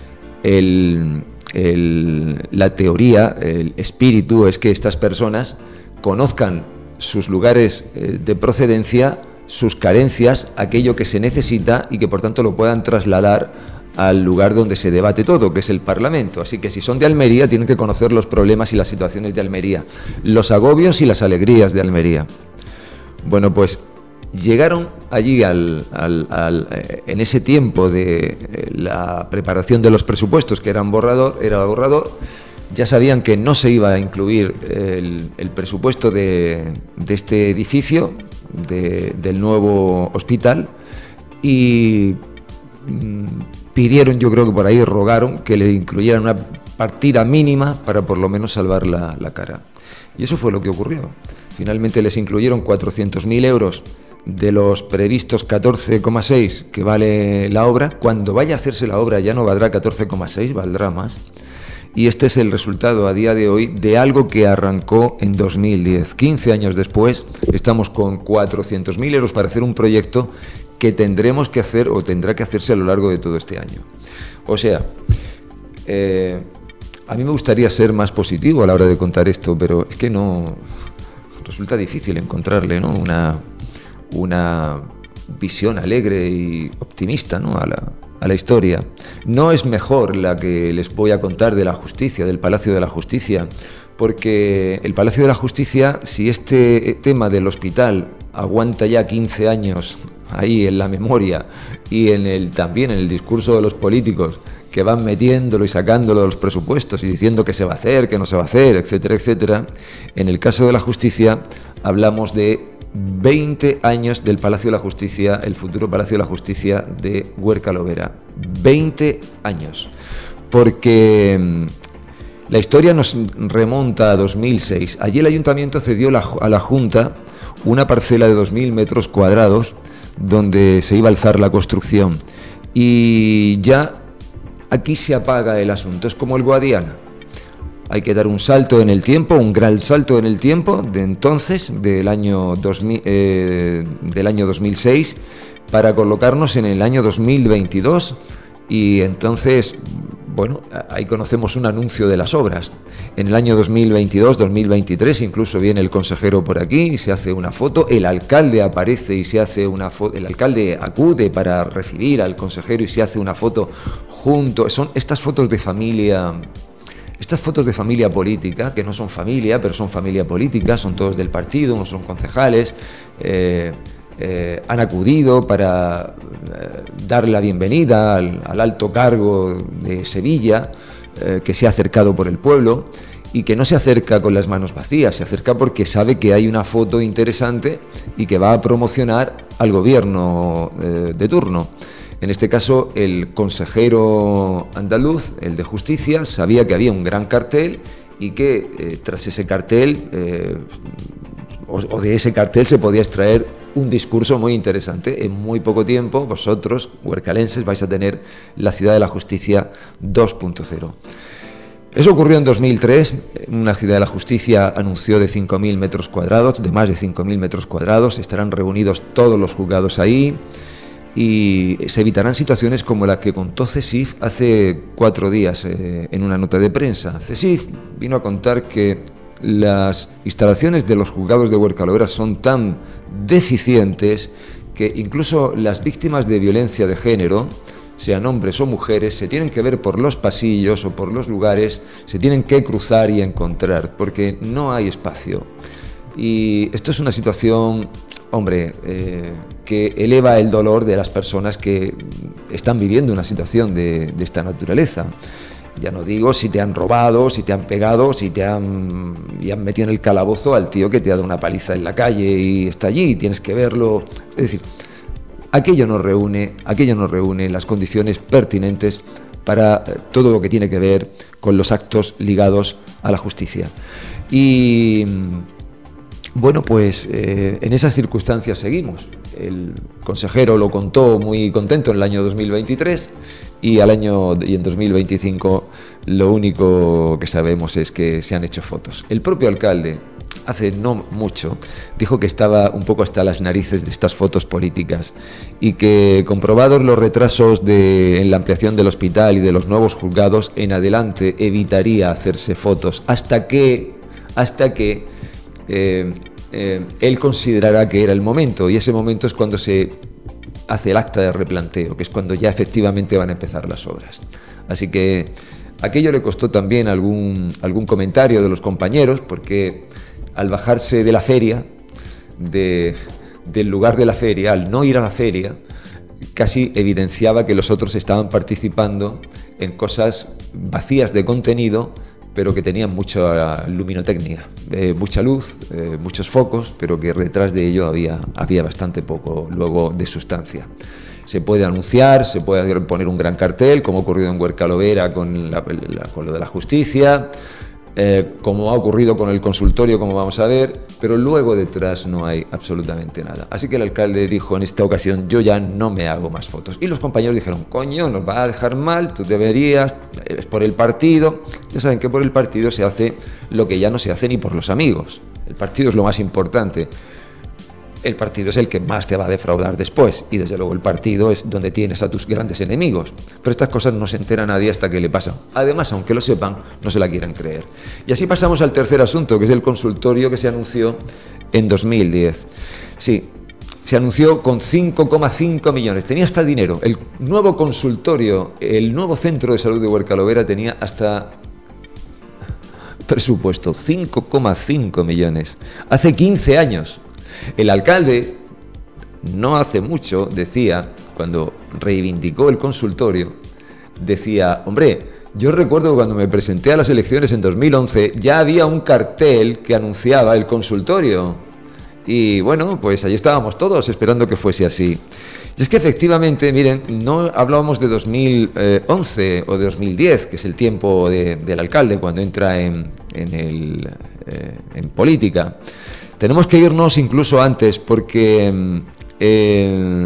[SPEAKER 4] el... El, la teoría, el espíritu es que estas personas conozcan sus lugares eh, de procedencia, sus carencias, aquello que se necesita y que por tanto lo puedan trasladar al lugar donde se debate todo, que es el Parlamento. Así que si son de Almería tienen que conocer los problemas y las situaciones de Almería, los agobios y las alegrías de Almería. Bueno, pues llegaron allí al, al, al, en ese tiempo de la preparación de los presupuestos, que eran borrador, era borrador, ya sabían que no se iba a incluir el, el presupuesto de, de este edificio, de, del nuevo hospital, y mm, pidieron, yo creo que por ahí rogaron, que le incluyeran una partida mínima para por lo menos salvar la, la cara. Y eso fue lo que ocurrió. Finalmente les incluyeron cuatrocientos mil euros de los previstos catorce coma seis que vale la obra. Cuando vaya a hacerse la obra ya no valdrá catorce coma seis, valdrá más. Y este es el resultado a día de hoy de algo que arrancó en dos mil diez. quince años después estamos con cuatrocientos mil euros para hacer un proyecto que tendremos que hacer o tendrá que hacerse a lo largo de todo este año. O sea, eh, a mí me gustaría ser más positivo a la hora de contar esto, pero es que no... resulta difícil encontrarle, ¿no?, una... una visión alegre y optimista, ¿no?, a la, a la historia. No es mejor la que les voy a contar de la justicia, del Palacio de la Justicia, porque el Palacio de la Justicia, si este tema del hospital aguanta ya quince años ahí en la memoria y en el, también en el discurso de los políticos que van metiéndolo y sacándolo de los presupuestos y diciendo que se va a hacer, que no se va a hacer, etcétera, etcétera, en el caso de la justicia hablamos de veinte años del Palacio de la Justicia, el futuro Palacio de la Justicia de Huerca Lovera. veinte años. Porque la historia nos remonta a dos mil seis. Allí el Ayuntamiento cedió la, a la Junta una parcela de dos mil metros cuadrados donde se iba a alzar la construcción. Y ya aquí se apaga el asunto. Es como el Guadiana. Hay que dar un salto en el tiempo, un gran salto en el tiempo de entonces, del año, dos mil, eh, del año dos mil seis, para colocarnos en el año dos mil veintidós. Y entonces, bueno, ahí conocemos un anuncio de las obras. En el año dos mil veintidós, dos mil veintitrés, incluso viene el consejero por aquí y se hace una foto, el alcalde aparece y se hace una foto, el alcalde acude para recibir al consejero y se hace una foto junto. Son estas fotos de familia, estas fotos de familia política, que no son familia, pero son familia política, son todos del partido, unos son concejales, eh, Eh, han acudido para eh, darle la bienvenida al, al alto cargo de Sevilla, eh, que se ha acercado por el pueblo y que no se acerca con las manos vacías, se acerca porque sabe que hay una foto interesante y que va a promocionar al gobierno eh, de turno. En este caso, el consejero andaluz, el de Justicia, sabía que había un gran cartel y que eh, tras ese cartel, eh, o, o de ese cartel se podía extraer un discurso muy interesante. En muy poco tiempo, vosotros, huercalenses, vais a tener la Ciudad de la Justicia dos punto cero. Eso ocurrió en dos mil tres, una Ciudad de la Justicia anunció de cinco mil metros cuadrados, de más de cinco mil metros cuadrados, estarán reunidos todos los juzgados ahí y se evitarán situaciones como la que contó CESIF hace cuatro días eh, en una nota de prensa. CESIF vino a contar que las instalaciones de los juzgados de Huercalovera son tan deficientes que incluso las víctimas de violencia de género, sean hombres o mujeres, se tienen que ver por los pasillos o por los lugares, se tienen que cruzar y encontrar, porque no hay espacio. Y esto es una situación, hombre, eh, que eleva el dolor de las personas que están viviendo una situación de, de esta naturaleza. Ya no digo si te han robado, si te han pegado, si te han, y han metido en el calabozo al tío que te ha dado una paliza en la calle y está allí y tienes que verlo. Es decir, aquello nos reúne, aquello nos reúne las condiciones pertinentes para todo lo que tiene que ver con los actos ligados a la justicia. Y bueno, pues eh, en esas circunstancias seguimos. El consejero lo contó muy contento en el año dos mil veintitrés y al año y en dos mil veinticinco lo único que sabemos es que se han hecho fotos. El propio alcalde, hace no mucho, dijo que estaba un poco hasta las narices de estas fotos políticas y que, comprobados los retrasos de, en la ampliación del hospital y de los nuevos juzgados, en adelante evitaría hacerse fotos hasta que, hasta que eh, eh, él considerará que era el momento, y ese momento es cuando se hace el acta de replanteo, que es cuando ya efectivamente van a empezar las obras. Así que aquello le costó también algún, algún comentario de los compañeros, porque al bajarse de la feria, de, del lugar de la feria, al no ir a la feria, casi evidenciaba que los otros estaban participando en cosas vacías de contenido, pero que tenían mucha luminotecnia, eh, mucha luz, eh, muchos focos, pero que detrás de ello había, había bastante poco luego de sustancia. Se puede anunciar, se puede poner un gran cartel, como ha ocurrido en Huercalovera con, la, la, con lo de la justicia, eh, como ha ocurrido con el consultorio, como vamos a ver, pero luego detrás no hay absolutamente nada. Así que el alcalde dijo en esta ocasión: yo ya no me hago más fotos. Y los compañeros dijeron: coño, nos va a dejar mal, tú deberías, es por el partido. Ya saben que por el partido se hace lo que ya no se hace ni por los amigos. El partido es lo más importante. El partido es el que más te va a defraudar después, y desde luego el partido es donde tienes a tus grandes enemigos. Pero estas cosas no se entera nadie hasta que le pasan. Además, aunque lo sepan, no se la quieren creer. Y así pasamos al tercer asunto, que es el consultorio que se anunció en dos mil diez. Sí, se anunció con cinco coma cinco millones. Tenía hasta dinero. El nuevo consultorio, el nuevo centro de salud de Huercalovera tenía hasta presupuesto, cinco coma cinco millones. Hace quince años. El alcalde, no hace mucho, decía, cuando reivindicó el consultorio, decía: hombre, yo recuerdo cuando me presenté a las elecciones en dos mil once, ya había un cartel que anunciaba el consultorio. Y bueno, pues allí estábamos todos esperando que fuese así. Y es que efectivamente, miren, no hablábamos de dos mil once o de dos mil diez, que es el tiempo de, del alcalde cuando entra en, en, el, eh, en política. Tenemos que irnos incluso antes, porque eh,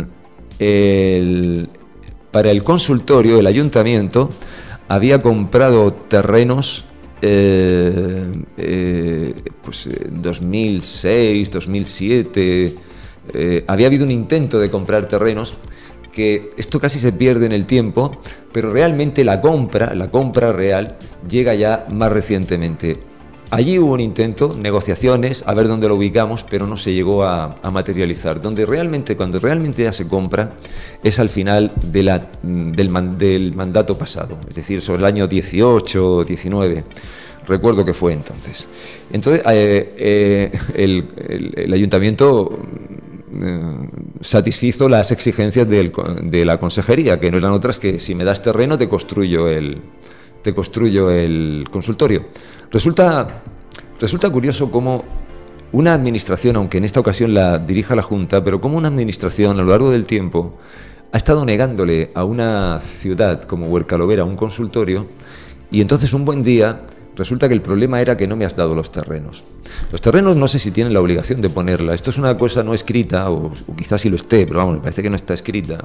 [SPEAKER 4] el, para el consultorio el ayuntamiento había comprado terrenos eh, eh, pues en dos mil seis, dos mil siete, eh, había habido un intento de comprar terrenos que esto casi se pierde en el tiempo, pero realmente la compra, la compra real, llega ya más recientemente. Allí hubo un intento, negociaciones, a ver dónde lo ubicamos, pero no se llegó a, a materializar. Donde realmente, cuando realmente ya se compra, es al final de la, del, man, del mandato pasado, es decir, sobre el año dieciocho, diecinueve. Recuerdo que fue entonces. Entonces, eh, eh, el, el, el ayuntamiento eh, satisfizo las exigencias del, de la consejería, que no eran otras que si me das terreno te construyo el, te construyo el consultorio. Resulta, resulta curioso cómo una administración, aunque en esta ocasión la dirija la Junta, pero como una administración a lo largo del tiempo ha estado negándole a una ciudad como Huercalovera un consultorio, y entonces un buen día resulta que el problema era que no me has dado los terrenos. Los terrenos no sé si tienen la obligación de ponerla. Esto es una cosa no escrita, o, o quizás sí lo esté, pero vamos, me parece que no está escrita.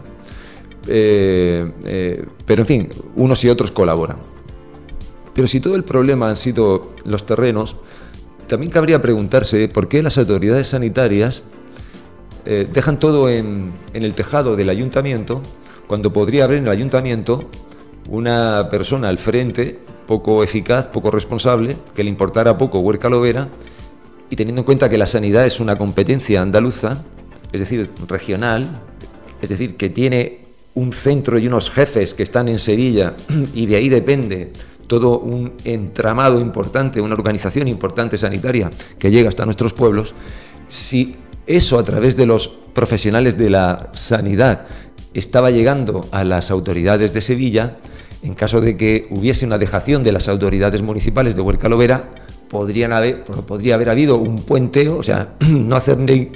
[SPEAKER 4] Eh, eh, pero en fin, unos y otros colaboran. Pero si todo el problema han sido los terrenos, también cabría preguntarse por qué las autoridades sanitarias eh, dejan todo en, en el tejado del ayuntamiento, cuando podría haber en el ayuntamiento una persona al frente poco eficaz, poco responsable, que le importara poco Huercalovera, y teniendo en cuenta que la sanidad es una competencia andaluza, es decir, regional, es decir, que tiene un centro y unos jefes que están en Sevilla, y de ahí depende todo un entramado importante, una organización importante sanitaria que llega hasta nuestros pueblos. Si eso a través de los profesionales de la sanidad estaba llegando a las autoridades de Sevilla, en caso de que hubiese una dejación de las autoridades municipales de Huercalovera, podrían haber, podría haber habido un puenteo, o sea, no hacer ni...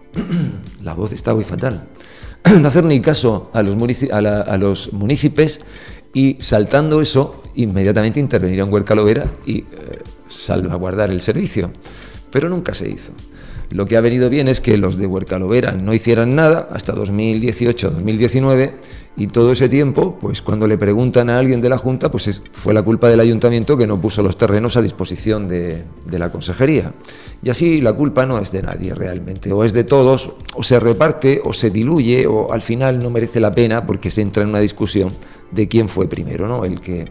[SPEAKER 4] La voz está muy fatal. No hacer ni caso a los, munici... a, la... a los municipios, y saltando eso, inmediatamente intervenir en Huercalovera y eh, salvaguardar el servicio. Pero nunca se hizo. Lo que ha venido bien es que los de Huercalovera no hicieran nada hasta dos mil dieciocho, dos mil diecinueve, y todo ese tiempo, pues cuando le preguntan a alguien de la Junta, pues es, fue la culpa del ayuntamiento que no puso los terrenos a disposición de, de la consejería. Y así la culpa no es de nadie realmente, o es de todos, o se reparte, o se diluye, o al final no merece la pena porque se entra en una discusión de quién fue primero, ¿no? El que...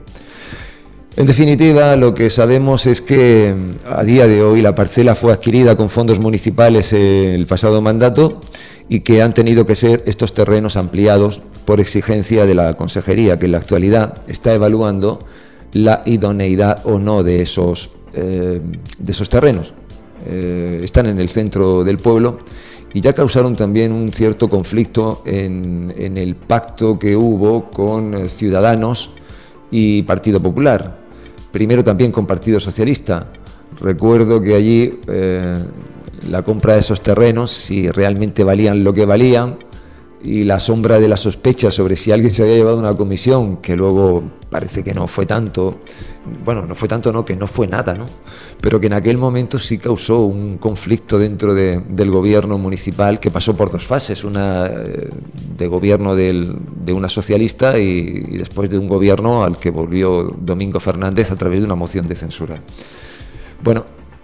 [SPEAKER 4] En definitiva, lo que sabemos es que a día de hoy la parcela fue adquirida con fondos municipales en el pasado mandato y que han tenido que ser estos terrenos ampliados por exigencia de la consejería, que en la actualidad está evaluando la idoneidad o no de esos, eh, de esos terrenos. Eh, están en el centro del pueblo y ya causaron también un cierto conflicto en, en el pacto que hubo con Ciudadanos y Partido Popular. Primero también con Partido Socialista. Recuerdo que allí eh, la compra de esos terrenos, si realmente valían lo que valían, y la sombra de la sospecha sobre si alguien se había llevado una comisión, que luego parece que no fue tanto, bueno, no fue tanto, no, que no fue nada, ¿no? Pero que en aquel momento sí causó un conflicto dentro de, del gobierno municipal, que pasó por dos fases, una eh, de gobierno del, de una socialista y, y después de un gobierno al que volvió Domingo Fernández a través de una moción de censura. Bueno,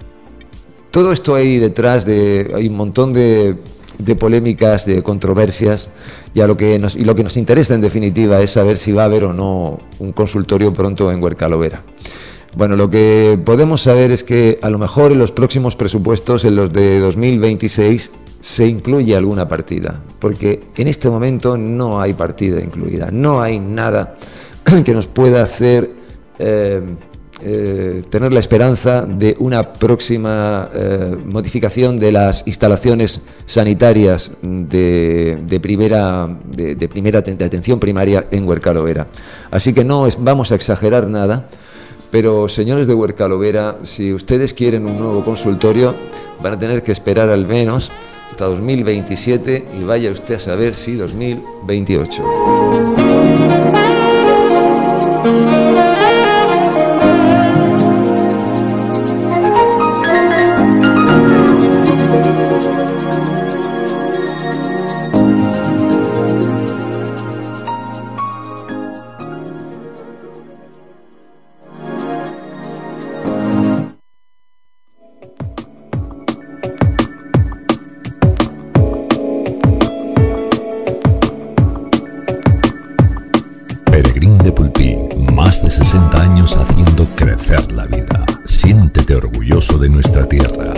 [SPEAKER 4] todo esto hay detrás de, hay un montón de de polémicas, de controversias, y, a lo que nos, y lo que nos interesa en definitiva es saber si va a haber o no un consultorio pronto en Huercalovera. Bueno, lo que podemos saber es que a lo mejor en los próximos presupuestos, en los de dos mil veintiséis, se incluye alguna partida, porque en este momento no hay partida incluida, no hay nada que nos pueda hacer eh, Eh, tener la esperanza de una próxima eh, modificación de las instalaciones sanitarias de, de primera de, de primera de atención primaria en Huercalovera. Así que no es, vamos a exagerar nada, pero señores de Huercalovera, si ustedes quieren un nuevo consultorio, van a tener que esperar al menos hasta dos mil veintisiete y vaya usted a saber si dos mil veintiocho.
[SPEAKER 3] Siéntete orgulloso de nuestra tierra.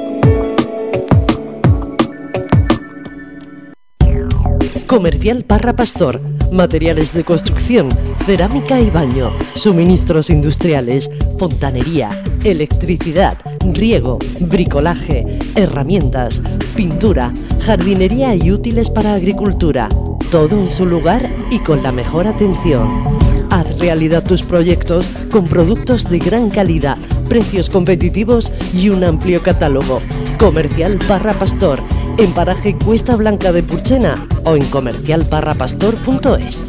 [SPEAKER 1] Comercial Parra Pastor. Materiales de construcción, cerámica y baño, suministros industriales, fontanería, electricidad, riego, bricolaje, herramientas, pintura, jardinería y útiles para agricultura. Todo en su lugar y con la mejor atención. Haz realidad tus proyectos con productos de gran calidad, precios competitivos y un amplio catálogo. Comercial Parra Pastor, en paraje Cuesta Blanca de Purchena o en comercial parra pastor punto es.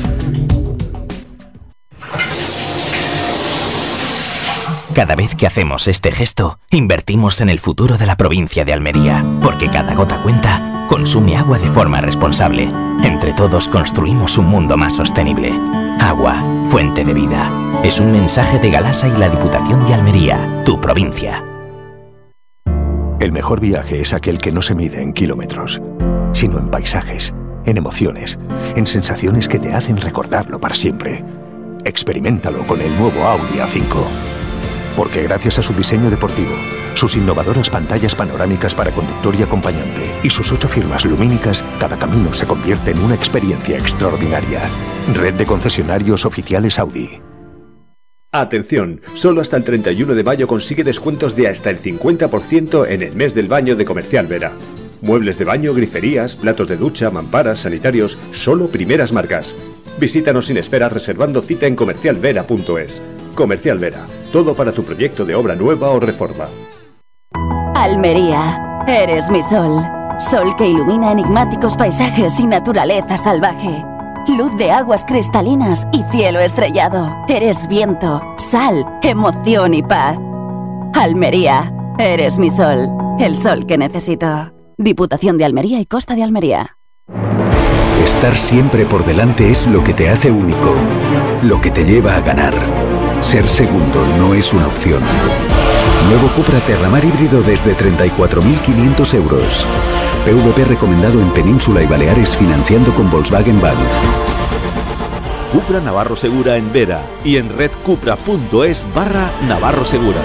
[SPEAKER 13] Cada vez que hacemos este gesto, invertimos en el futuro de la provincia de Almería, porque cada gota cuenta, consume agua de forma responsable. Entre todos construimos un mundo más sostenible. Agua, fuente de vida. Es un mensaje de Galasa y la Diputación de Almería, tu provincia.
[SPEAKER 14] El mejor viaje es aquel que no se mide en kilómetros, sino en paisajes, en emociones, en sensaciones que te hacen recordarlo para siempre. Experiméntalo con el nuevo Audi A cinco. Porque gracias a su diseño deportivo, sus innovadoras pantallas panorámicas para conductor y acompañante y sus ocho firmas lumínicas, cada camino se convierte en una experiencia extraordinaria. Red de concesionarios oficiales Audi.
[SPEAKER 15] Atención, solo hasta el treinta y uno de mayo consigue descuentos de hasta el cincuenta por ciento en el mes del baño de Comercial Vera. Muebles de baño, griferías, platos de ducha, mamparas, sanitarios, solo primeras marcas. Visítanos sin espera reservando cita en comercial vera punto es. Comercial Vera, todo para tu proyecto de obra nueva o reforma.
[SPEAKER 16] Almería, eres mi sol. Sol que ilumina enigmáticos paisajes y naturaleza salvaje. Luz de aguas cristalinas y cielo estrellado. Eres viento, sal, emoción y paz. Almería, eres mi sol. El sol que necesito. Diputación de Almería y Costa de Almería.
[SPEAKER 11] Estar siempre por delante es lo que te hace único, lo que te lleva a ganar. Ser segundo no es una opción. Nuevo Cupra Terramar híbrido desde treinta y cuatro mil quinientos euros. P V P recomendado en Península y Baleares financiando con Volkswagen Bank.
[SPEAKER 17] Cupra Navarro Segura en Vera y en redcupra punto es barra Navarro Segura.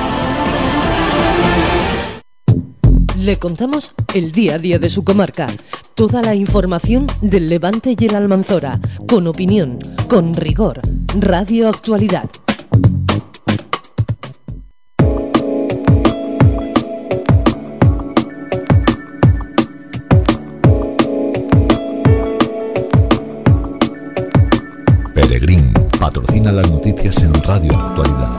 [SPEAKER 1] Le contamos el día a día de su comarca. Toda la información del Levante y el Almanzora. Con opinión, con rigor. Radio Actualidad.
[SPEAKER 3] Peregrín patrocina las noticias en Radio Actualidad.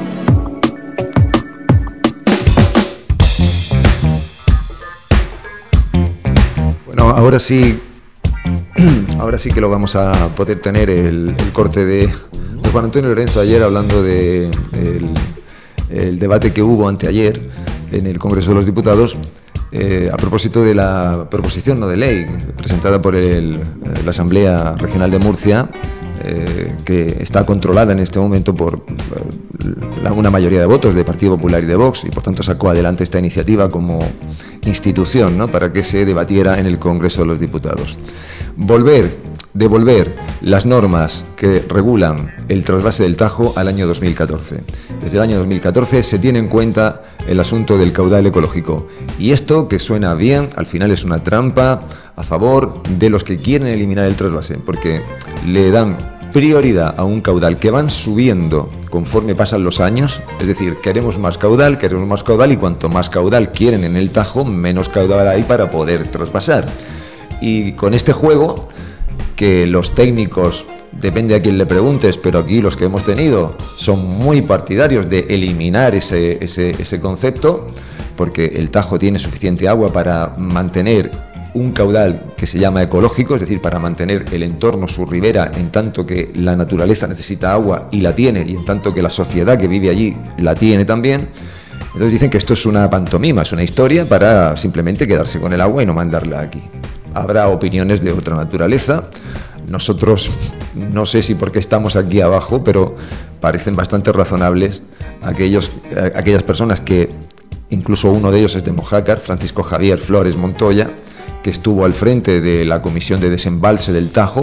[SPEAKER 4] Bueno, ahora sí, ahora sí que lo vamos a poder tener el, el corte de, de Juan Antonio Lorenzo ayer hablando de el, el debate que hubo anteayer en el Congreso de los Diputados. Eh, a propósito de la proposición no de ley presentada por el, la Asamblea Regional de Murcia, eh, que está controlada en este momento por eh, la, una mayoría de votos de Partido Popular y de Vox, y por tanto sacó adelante esta iniciativa como institución, ¿no?, para que se debatiera en el Congreso de los Diputados. Volver, devolver las normas que regulan el trasvase del Tajo al año dos mil catorce. Desde el año dos mil catorce se tiene en cuenta el asunto del caudal ecológico. Y esto, que suena bien, al final es una trampa a favor de los que quieren eliminar el trasvase, porque le dan prioridad a un caudal que van subiendo conforme pasan los años. Es decir, queremos más caudal, queremos más caudal, y cuanto más caudal quieren en el Tajo, menos caudal hay para poder trasvasar. Y con este juego, que los técnicos, depende a quién le preguntes, pero aquí los que hemos tenido son muy partidarios de eliminar ese, ese, ese concepto, porque el Tajo tiene suficiente agua para mantener un caudal que se llama ecológico, es decir, para mantener el entorno, su ribera, en tanto que la naturaleza necesita agua y la tiene, y en tanto que la sociedad que vive allí la tiene también. Entonces dicen que esto es una pantomima, es una historia para simplemente quedarse con el agua y no mandarla aquí. Habrá opiniones de otra naturaleza. Nosotros, no sé si porque estamos aquí abajo, pero parecen bastante razonables aquellos, aquellas personas que, incluso uno de ellos es de Mojácar, Francisco Javier Flores Montoya, que estuvo al frente de la Comisión de Desembalse del Tajo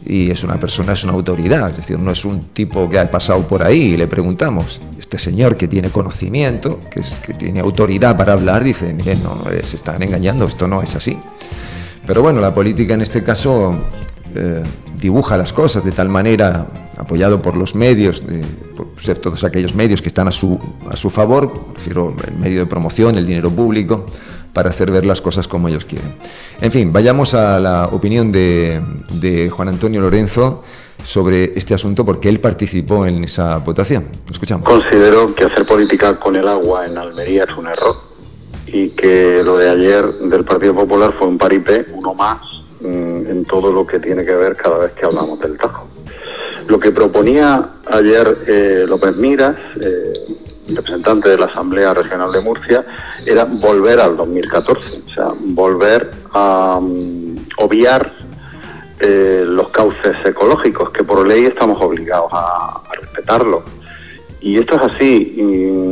[SPEAKER 4] y es una persona, es una autoridad, es decir, no es un tipo que ha pasado por ahí y le preguntamos. Este señor que tiene conocimiento, que, es, que tiene autoridad para hablar, dice, miren, no, se están engañando, esto no es así. Pero bueno, la política en este caso eh, dibuja las cosas de tal manera, apoyado por los medios, de, por ser todos aquellos medios que están a su, a su favor, prefiero el medio de promoción, el dinero público, para hacer ver las cosas como ellos quieren. En fin, vayamos a la opinión de, de Juan Antonio Lorenzo sobre este asunto, porque él participó en esa votación. Lo escuchamos.
[SPEAKER 12] Considero que hacer política con el agua en Almería es un error y que lo de ayer del Partido Popular fue un paripé, uno más, mmm, en todo lo que tiene que ver cada vez que hablamos del Tajo. Lo que proponía ayer eh, López Miras, eh, representante de la Asamblea Regional de Murcia, era volver al dos mil catorce, o sea, volver a um, obviar eh, los cauces ecológicos, que por ley estamos obligados a, a respetarlos. Y esto es así, y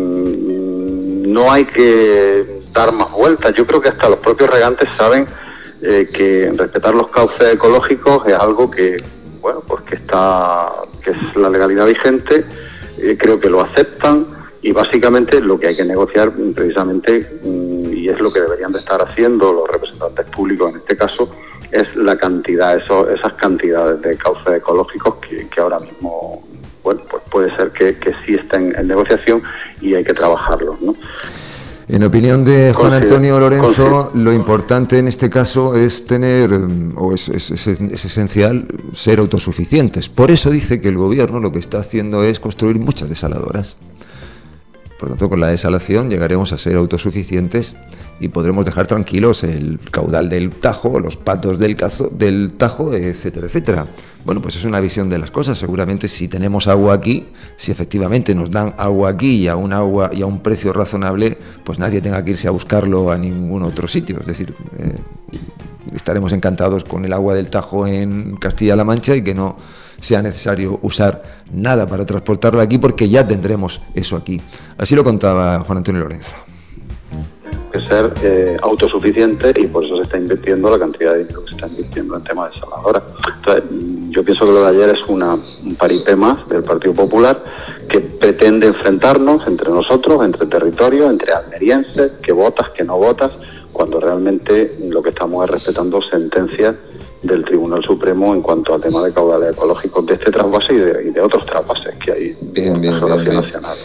[SPEAKER 12] no hay que dar más vueltas. Yo creo que hasta los propios regantes saben eh, que respetar los cauces ecológicos es algo que, bueno, pues que está, que es la legalidad vigente, eh, creo que lo aceptan. Y básicamente lo que hay que negociar precisamente, y es lo que deberían de estar haciendo los representantes públicos en este caso, es la cantidad, eso, esas cantidades de cauces ecológicos que, que ahora mismo, bueno, pues puede ser que, que sí estén en negociación y hay que trabajarlos, ¿no?
[SPEAKER 4] En opinión de Juan Antonio Lorenzo, lo importante en este caso es tener, o es, es, es, es esencial, ser autosuficientes. Por eso dice que el gobierno lo que está haciendo es construir muchas desaladoras. Por lo tanto, con la desalación llegaremos a ser autosuficientes y podremos dejar tranquilos el caudal del Tajo, los patos del, cazo, del Tajo, etcétera, etcétera. Bueno, pues es una visión de las cosas. Seguramente si tenemos agua aquí, si efectivamente nos dan agua aquí y a un agua y a un precio razonable, pues nadie tenga que irse a buscarlo a ningún otro sitio. Es decir, eh, estaremos encantados con el agua del Tajo en Castilla-La Mancha y que no sea necesario usar nada para transportarlo aquí, porque ya tendremos eso aquí. Así lo contaba Juan Antonio Lorenzo.
[SPEAKER 12] Que ser eh, autosuficiente, y por eso se está invirtiendo la cantidad de dinero que se está invirtiendo en temas de desaladoras. Entonces, yo pienso que lo de ayer es una, un paripé más del Partido Popular que pretende enfrentarnos entre nosotros, entre territorios, entre almerienses, que votas, que no votas, cuando realmente lo que estamos es respetando sentencias del Tribunal Supremo en cuanto al tema de caudales ecológicos de este trasvase y de, y de otros trasvases que hay
[SPEAKER 4] bien,
[SPEAKER 12] en
[SPEAKER 4] bien,
[SPEAKER 12] la Federación
[SPEAKER 4] bien,
[SPEAKER 12] Nacional.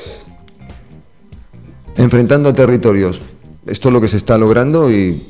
[SPEAKER 4] Enfrentando territorios, esto es lo que se está logrando y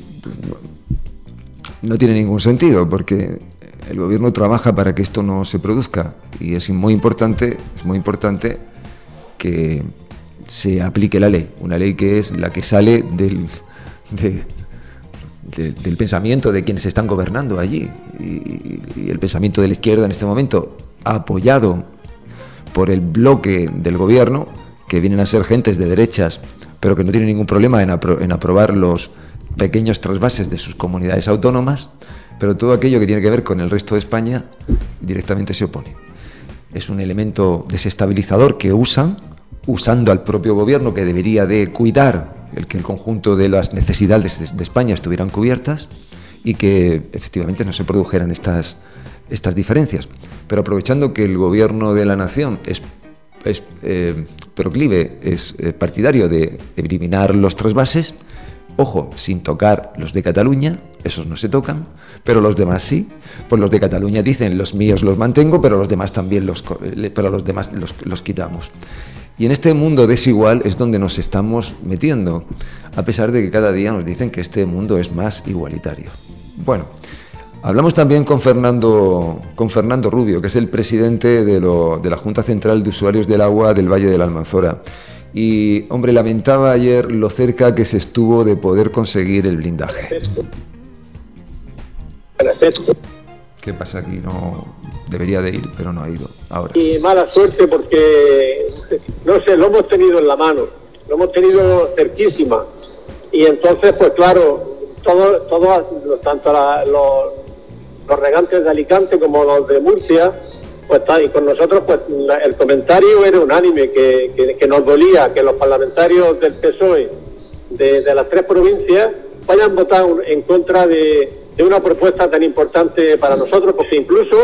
[SPEAKER 4] no tiene ningún sentido, porque el gobierno trabaja para que esto no se produzca y es muy importante, es muy importante que se aplique la ley, una ley que es la que sale del de, De, del pensamiento de quienes están gobernando allí y, y el pensamiento de la izquierda en este momento, apoyado por el bloque del gobierno, que vienen a ser gentes de derechas, pero que no tienen ningún problema en, apro- en aprobar los pequeños trasvases de sus comunidades autónomas, pero todo aquello que tiene que ver con el resto de España directamente se opone. Es un elemento desestabilizador que usan, usando al propio gobierno, que debería de cuidar el que el conjunto de las necesidades de España estuvieran cubiertas y que efectivamente no se produjeran estas, estas diferencias. Pero aprovechando que el gobierno de la nación es, es eh, proclive, es eh, partidario de eliminar los trasvases, ojo, sin tocar los de Cataluña, esos no se tocan, pero los demás sí. Pues los de Cataluña dicen, los míos los mantengo, pero los demás también los, pero los demás los, los quitamos. Y en este mundo desigual es donde nos estamos metiendo, a pesar de que cada día nos dicen que este mundo es más igualitario. Bueno, hablamos también con Fernando, con Fernando Rubio, que es el presidente de, lo, de la Junta Central de Usuarios del Agua del Valle de la Almanzora. Y, hombre, lamentaba ayer lo cerca que se estuvo de poder conseguir el blindaje.
[SPEAKER 18] Perfecto.
[SPEAKER 4] ¿Qué pasa aquí? No debería de ir, pero no ha ido ahora.
[SPEAKER 18] Y mala suerte porque, no sé, lo hemos tenido en la mano, lo hemos tenido cerquísima. Y entonces, pues claro, todo, todo, tanto la, los, los regantes de Alicante como los de Murcia, pues y con nosotros, pues la, el comentario era unánime, que, que, que nos dolía que los parlamentarios del P S O E de, de las tres provincias hayan votado en contra de, de una propuesta tan importante para nosotros, porque incluso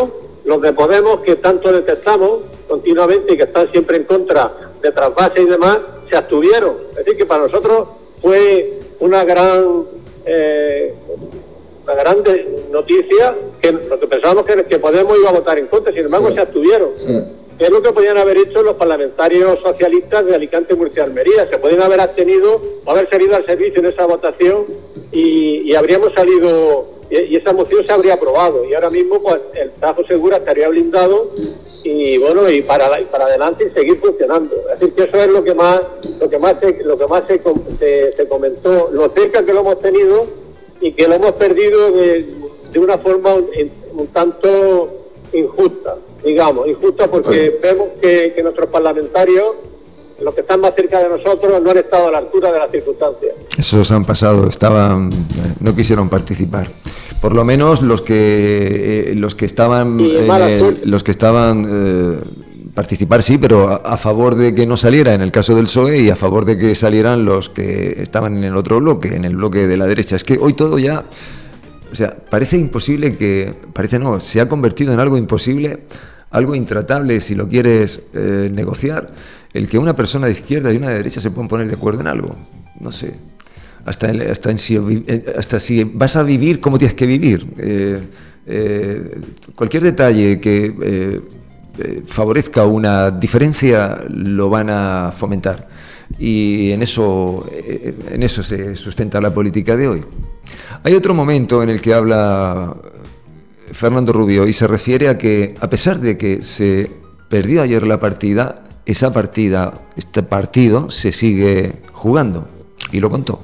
[SPEAKER 18] los de Podemos, que tanto detestamos continuamente y que están siempre en contra de trasvase y demás, se abstuvieron. Es decir, que para nosotros fue una gran eh, una gran noticia, que lo que pensábamos que, que Podemos iba a votar en contra, sin embargo sí. se abstuvieron. Sí. Es lo que podían haber hecho los parlamentarios socialistas de Alicante, Murcia y Almería. Se podían haber abtenido o haber salido al servicio en esa votación y, y habríamos salido, y, y esa moción se habría aprobado. Y ahora mismo pues el Tajo Segura estaría blindado y bueno, y para y para adelante y seguir funcionando. Es decir, que eso es lo que más lo que más se, lo que más se, se, se comentó, lo cerca que lo hemos tenido y que lo hemos perdido de, de una forma un, un tanto injusta. Digamos, injusta porque sí. vemos que, que nuestros parlamentarios, los que están más cerca de nosotros, no han estado a la altura de las circunstancias.
[SPEAKER 4] Esos han pasado, estaban, no quisieron participar. Por lo menos los que eh, los que estaban, eh, los que estaban eh, participar sí, pero a, a favor de que no saliera en el caso del P S O E y a favor de que salieran los que estaban en el otro bloque, en el bloque de la derecha. Es que hoy todo ya, o sea, parece imposible que, parece no, se ha convertido en algo imposible, algo intratable si lo quieres eh, negociar, el que una persona de izquierda y una de derecha se puedan poner de acuerdo en algo. No sé, hasta en, hasta en si, hasta si vas a vivir como tienes que vivir. Eh, eh, cualquier detalle que eh, eh, favorezca una diferencia lo van a fomentar. Y en eso, eh, en eso se sustenta la política de hoy. Hay otro momento en el que habla Fernando Rubio y se refiere a que, a pesar de que se perdió ayer la partida, esa partida, este partido se sigue jugando, y lo contó.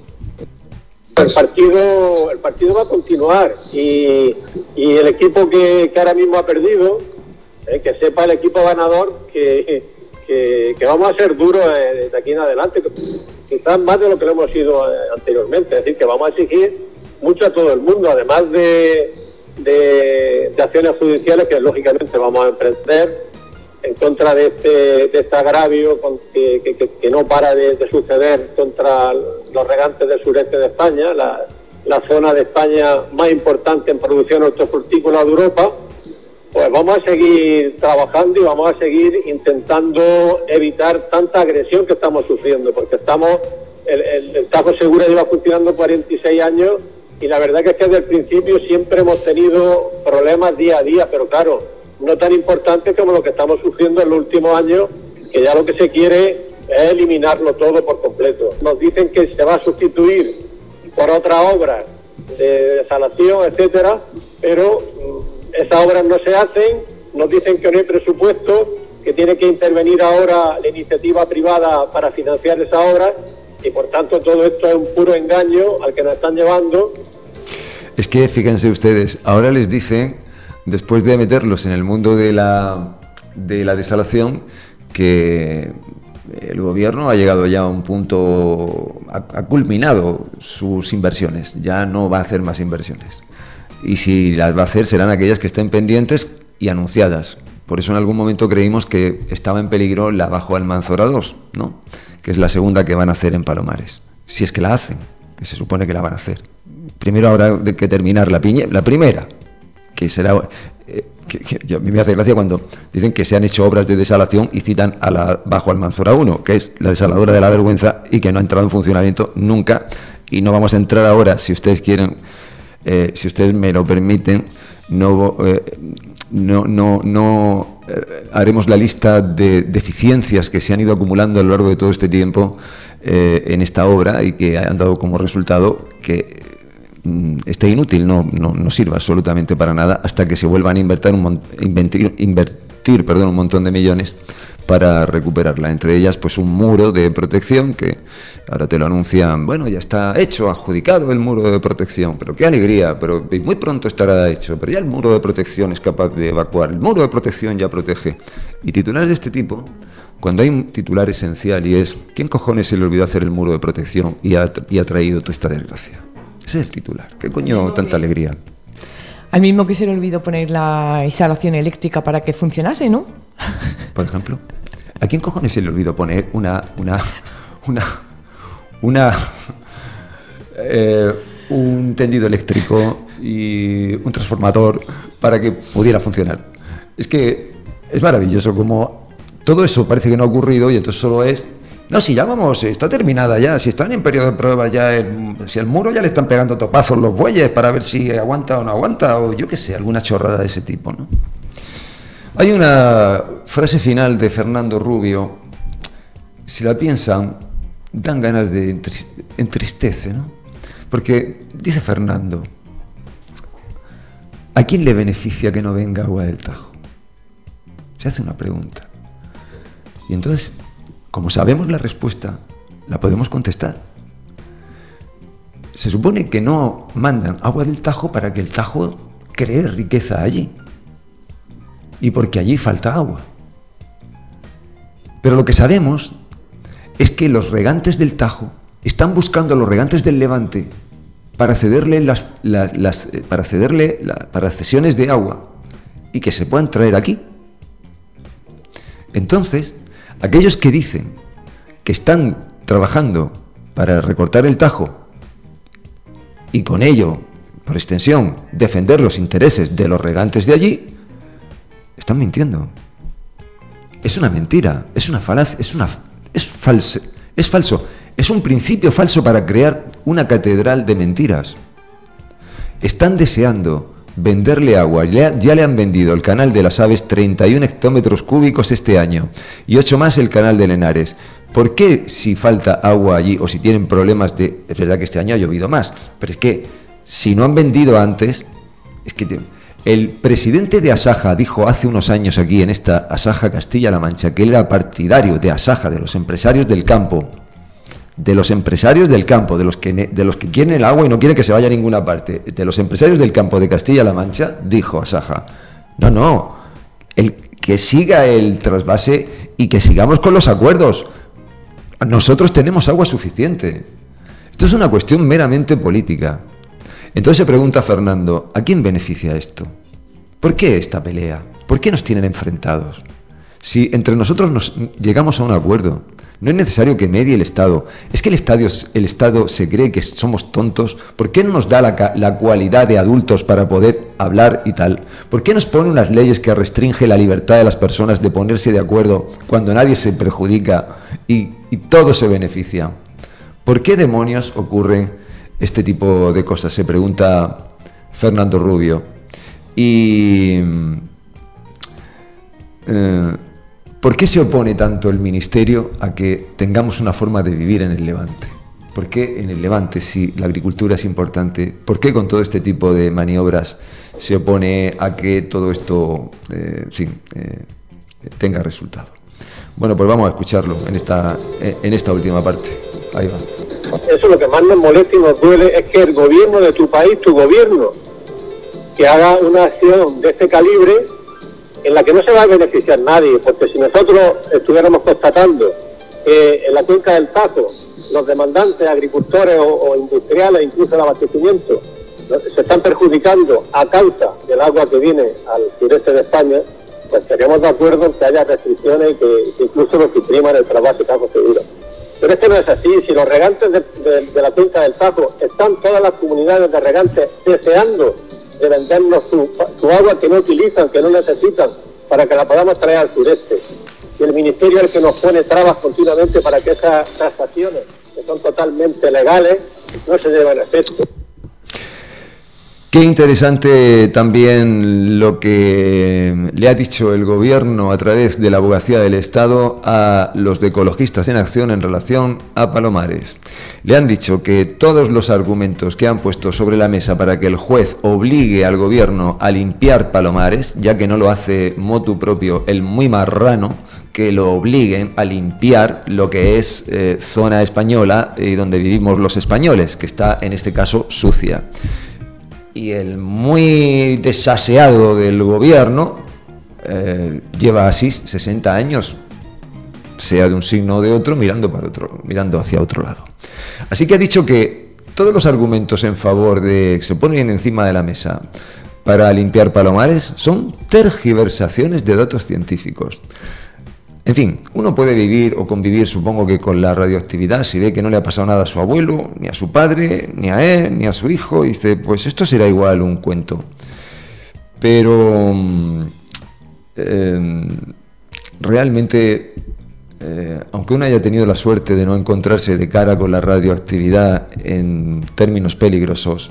[SPEAKER 18] El partido, el partido va a continuar y, y el equipo que, que ahora mismo ha perdido, eh, que sepa el equipo ganador que, que, que vamos a ser duros de, de aquí en adelante, quizás más de lo que lo hemos sido anteriormente, es decir, que vamos a exigir mucho a todo el mundo, además de De, de acciones judiciales que lógicamente vamos a emprender en contra de este, de este agravio con, que, que, que no para de, de suceder contra los regantes del sureste de España, la, la zona de España más importante en producción hortofrutícola de Europa. Pues vamos a seguir trabajando y vamos a seguir intentando evitar tanta agresión que estamos sufriendo, porque estamos el, el, el Tajo Segura lleva funcionando cuarenta y seis años. Y la verdad que es que desde el principio siempre hemos tenido problemas día a día, pero claro, no tan importantes como lo que estamos sufriendo en los últimos años, que ya lo que se quiere es eliminarlo todo por completo. Nos dicen que se va a sustituir por otras obras de desalación, etcétera, pero esas obras no se hacen, nos dicen que no hay presupuesto, que tiene que intervenir ahora la iniciativa privada para financiar esas obras, y por tanto todo esto es un puro engaño al que nos están llevando.
[SPEAKER 4] Es que fíjense ustedes, ahora les dicen, después de meterlos en el mundo de la, de la desalación, que el gobierno ha llegado ya a un punto, ha, ha culminado sus inversiones, ya no va a hacer más inversiones. Y si las va a hacer serán aquellas que estén pendientes y anunciadas. Por eso en algún momento creímos que estaba en peligro la Bajo Almanzora dos, ¿no?, que es la segunda que van a hacer en Palomares, si es que la hacen, que se supone que la van a hacer. Primero habrá que terminar la, piñe, la primera, que será... Eh, que, que a mí me hace gracia cuando dicen que se han hecho obras de desalación y citan a la Bajo Almanzora uno, que es la desaladora de la Vergüenza y que no ha entrado en funcionamiento nunca, y no vamos a entrar ahora, si ustedes quieren, eh, si ustedes me lo permiten, no... Eh, no, no, no eh, haremos la lista de deficiencias que se han ido acumulando a lo largo de todo este tiempo eh, en esta obra y que han dado como resultado que mm, esté inútil, no, no, no sirva absolutamente para nada hasta que se vuelvan a invertir un, mon invertir, invertir, perdón, un montón de millones para recuperarla, entre ellas pues un muro de protección que ahora te lo anuncian, bueno, ya está hecho, adjudicado el muro de protección, pero qué alegría, pero muy pronto estará hecho, pero ya el muro de protección es capaz de evacuar, el muro de protección ya protege. Y titulares de este tipo, cuando hay un titular esencial y es, ¿quién cojones se le olvidó hacer el muro de protección y ha, y ha traído toda esta desgracia? Ese es el titular, ¿qué coño tanta alegría?
[SPEAKER 2] Al mismo que se le olvidó poner la instalación eléctrica para que funcionase, ¿no?
[SPEAKER 4] Por ejemplo, ¿a quién cojones se le olvidó poner una una una una eh, un tendido eléctrico y un transformador para que pudiera funcionar? Es que es maravilloso como todo eso parece que no ha ocurrido y entonces solo es... No, si ya vamos, está terminada ya, si están en periodo de pruebas ya, el, si al muro ya le están pegando topazos los bueyes para ver si aguanta o no aguanta, o yo qué sé, alguna chorrada de ese tipo, ¿no? Hay una frase final de Fernando Rubio, si la piensan, dan ganas de entristece, entristece, ¿no? Porque dice Fernando, ¿a quién le beneficia que no venga agua del Tajo? Se hace una pregunta. Y entonces, como sabemos la respuesta, la podemos contestar. Se supone que no mandan agua del Tajo para que el Tajo cree riqueza allí. Y porque allí falta agua. Pero lo que sabemos es que los regantes del Tajo están buscando a los regantes del Levante para cederle las, las, las para cederle la, para cesiones de agua y que se puedan traer aquí. Entonces, aquellos que dicen que están trabajando para recortar el Tajo y con ello, por extensión, defender los intereses de los regantes de allí, están mintiendo. Es una mentira, es una falacia, es una es falso, es falso, es un principio falso para crear una catedral de mentiras. Están deseando venderle agua, ya, ya le han vendido el canal de las Aves treinta y un hectómetros cúbicos este año y ocho más el canal de Henares. ¿Por qué si falta agua allí o si tienen problemas de... Es verdad que este año ha llovido más, pero es que si no han vendido antes, es que... Te, el presidente de Asaja dijo hace unos años aquí en esta Asaja Castilla-La Mancha que él era partidario de Asaja, de los empresarios del campo, de los empresarios del campo, de los que de los que quieren el agua y no quieren que se vaya a ninguna parte, de los empresarios del campo de Castilla-La Mancha, dijo Asaja, no, no, el, que siga el trasvase y que sigamos con los acuerdos. Nosotros tenemos agua suficiente. Esto es una cuestión meramente política. Entonces se pregunta Fernando, ¿a quién beneficia esto? ¿Por qué esta pelea? ¿Por qué nos tienen enfrentados? Si entre nosotros nos llegamos a un acuerdo, no es necesario que medie el Estado. Es que el, estadio, el Estado se cree que somos tontos. ¿Por qué no nos da la, la cualidad de adultos para poder hablar y tal? ¿Por qué nos pone unas leyes que restringen la libertad de las personas de ponerse de acuerdo cuando nadie se perjudica y, y todo se beneficia? ¿Por qué demonios ocurren este tipo de cosas? Se pregunta Fernando Rubio. Y eh, ¿por qué se opone tanto el Ministerio a que tengamos una forma de vivir en el Levante? ¿Por qué en el Levante, si la agricultura es importante, por qué con todo este tipo de maniobras se opone a que todo esto eh, sí, eh, tenga resultado? Bueno, pues vamos a escucharlo en esta, en esta última parte. Ahí va.
[SPEAKER 18] Eso lo que más nos molesta y nos duele es que el gobierno de tu país, tu gobierno, que haga una acción de este calibre en la que no se va a beneficiar nadie, porque si nosotros estuviéramos constatando que en la cuenca del Tajo los demandantes, agricultores o, o industriales, incluso el abastecimiento, se están perjudicando a causa del agua que viene al sureste de España, pues estaríamos de acuerdo en que haya restricciones y que, que incluso nos supriman el trasvase Tajo Segura. Pero es que no es así. Si los regantes de, de, de la cuenca del Tajo, están todas las comunidades de regantes deseando de vendernos su, su agua que no utilizan, que no necesitan, para que la podamos traer al sureste. Y el Ministerio es el que nos pone trabas continuamente para que esas transacciones, que son totalmente legales, no se lleven a efecto.
[SPEAKER 4] Qué interesante también lo que le ha dicho el Gobierno a través de la Abogacía del Estado a los de Ecologistas en Acción en relación a Palomares. Le han dicho que todos los argumentos que han puesto sobre la mesa para que el juez obligue al Gobierno a limpiar Palomares, ya que no lo hace motu propio el muy marrano, que lo obliguen a limpiar lo que es eh, zona española y donde vivimos los españoles, que está en este caso sucia. Y el muy desaseado del gobierno eh, lleva así sesenta años, sea de un signo o de otro, mirando para otro, mirando hacia otro lado. Así que ha dicho que todos los argumentos en favor de que se ponen encima de la mesa para limpiar Palomares son tergiversaciones de datos científicos. En fin, uno puede vivir o convivir, supongo que con la radioactividad, si ve que no le ha pasado nada a su abuelo, ni a su padre, ni a él, ni a su hijo, dice, pues esto será igual un cuento. Pero eh, realmente, eh, aunque uno haya tenido la suerte de no encontrarse de cara con la radioactividad en términos peligrosos,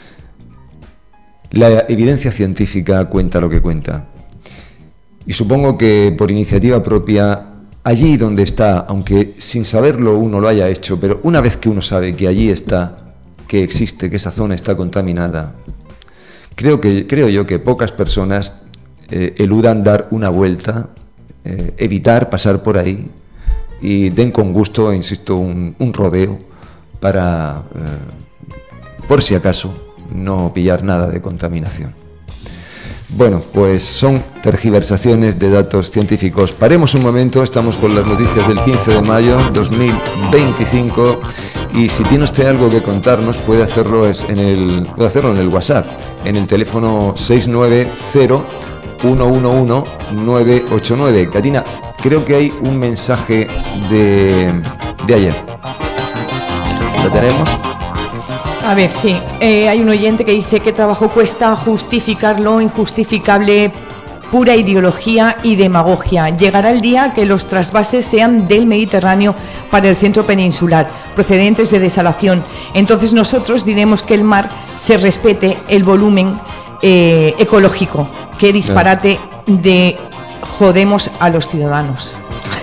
[SPEAKER 4] la evidencia científica cuenta lo que cuenta. Y supongo que por iniciativa propia, allí donde está, aunque sin saberlo uno lo haya hecho, pero una vez que uno sabe que allí está, que existe, que esa zona está contaminada, creo, que, creo yo que pocas personas eh, eludan dar una vuelta, eh, evitar pasar por ahí y den con gusto, insisto, un, un rodeo para, eh, por si acaso, no pillar nada de contaminación. Bueno, pues son tergiversaciones de datos científicos. Paremos un momento, estamos con las noticias del quince de mayo de dos mil veinticinco y si tiene usted algo que contarnos puede hacerlo, es en el, puede hacerlo en el WhatsApp, en el teléfono seis nueve cero, uno uno uno, nueve ocho nueve. Katina, creo que hay un mensaje de, de ayer. ¿Lo tenemos?
[SPEAKER 2] A ver, sí, eh, hay un oyente que dice que trabajo cuesta justificar lo injustificable, pura ideología y demagogia. Llegará el día que los trasvases sean del Mediterráneo para el centro peninsular, procedentes de desalación. Entonces nosotros diremos que el mar se respete el volumen eh, ecológico. Qué disparate de jodemos a los ciudadanos.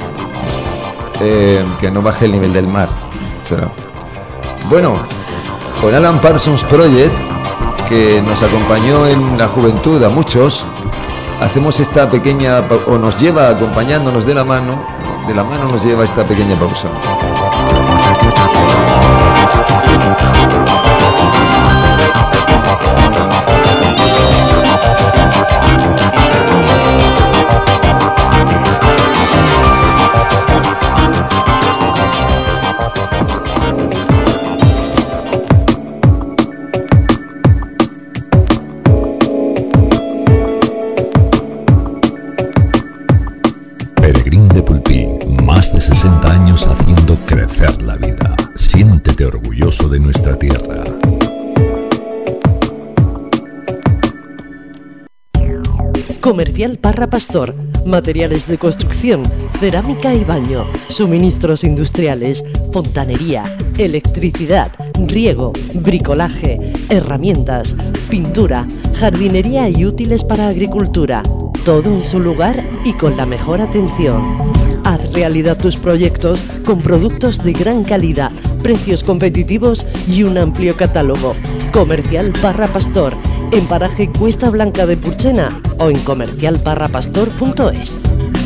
[SPEAKER 4] Eh, que no baje el nivel del mar. O sea, bueno... Con Alan Parsons Project, que nos acompañó en la juventud a muchos, hacemos esta pequeña, o nos lleva acompañándonos de la mano, de la mano nos lleva esta pequeña pausa.
[SPEAKER 3] Más de sesenta años haciendo crecer la vida. Siéntete orgulloso de nuestra tierra.
[SPEAKER 1] Comercial Parra Pastor. Materiales de construcción, cerámica y baño, suministros industriales, fontanería, electricidad, riego, bricolaje, herramientas, pintura, jardinería y útiles para agricultura. Todo en su lugar y con la mejor atención. Haz realidad tus proyectos con productos de gran calidad, precios competitivos y un amplio catálogo. Comercial Parra Pastor, en paraje Cuesta Blanca de Purchena o en comercial parra pastor punto es.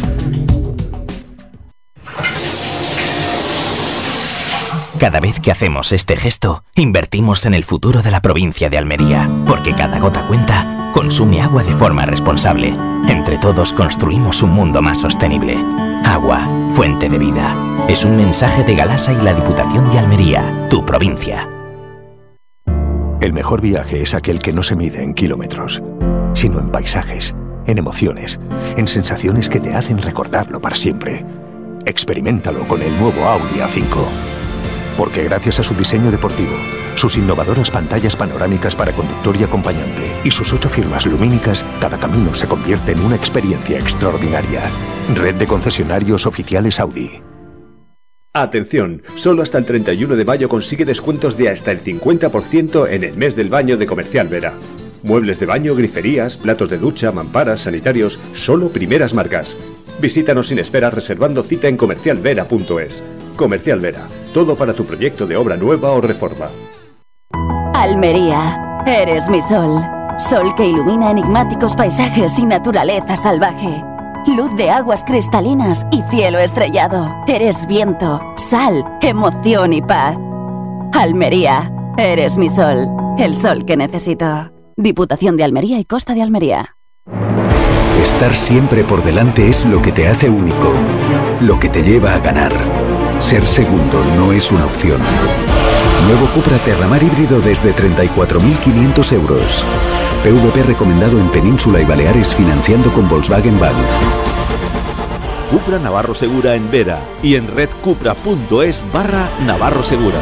[SPEAKER 13] Cada vez que hacemos este gesto, invertimos en el futuro de la provincia de Almería, porque cada gota cuenta. Consume agua de forma responsable. Entre todos construimos un mundo más sostenible. Agua, fuente de vida. Es un mensaje de Galasa y la Diputación de Almería, tu provincia.
[SPEAKER 14] El mejor viaje es aquel que no se mide en kilómetros, sino en paisajes, en emociones, en sensaciones que te hacen recordarlo para siempre. Experiméntalo con el nuevo Audi A cinco. Porque gracias a su diseño deportivo, sus innovadoras pantallas panorámicas para conductor y acompañante y sus ocho firmas lumínicas, cada camino se convierte en una experiencia extraordinaria. Red de concesionarios oficiales Audi.
[SPEAKER 15] Atención, solo hasta el treinta y uno de mayo consigue descuentos de hasta el cincuenta por ciento en el mes del baño de Comercial Vera. Muebles de baño, griferías, platos de ducha, mamparas, sanitarios, solo primeras marcas. Visítanos sin espera reservando cita en comercial vera punto es. Comercial Vera, todo para tu proyecto de obra nueva o reforma.
[SPEAKER 16] Almería, eres mi sol. Sol que ilumina enigmáticos paisajes y naturaleza salvaje. Luz de aguas cristalinas y cielo estrellado. Eres viento, sal, emoción y paz. Almería, eres mi sol. El sol que necesito. Diputación de Almería y Costa de Almería.
[SPEAKER 11] Estar siempre por delante es lo que te hace único, lo que te lleva a ganar. Ser segundo no es una opción. Nuevo Cupra Terramar híbrido desde treinta y cuatro mil quinientos euros. P V P recomendado en Península y Baleares financiando con Volkswagen Bank.
[SPEAKER 17] Cupra Navarro Segura en Vera y en redcupra punto es barra Navarro Segura.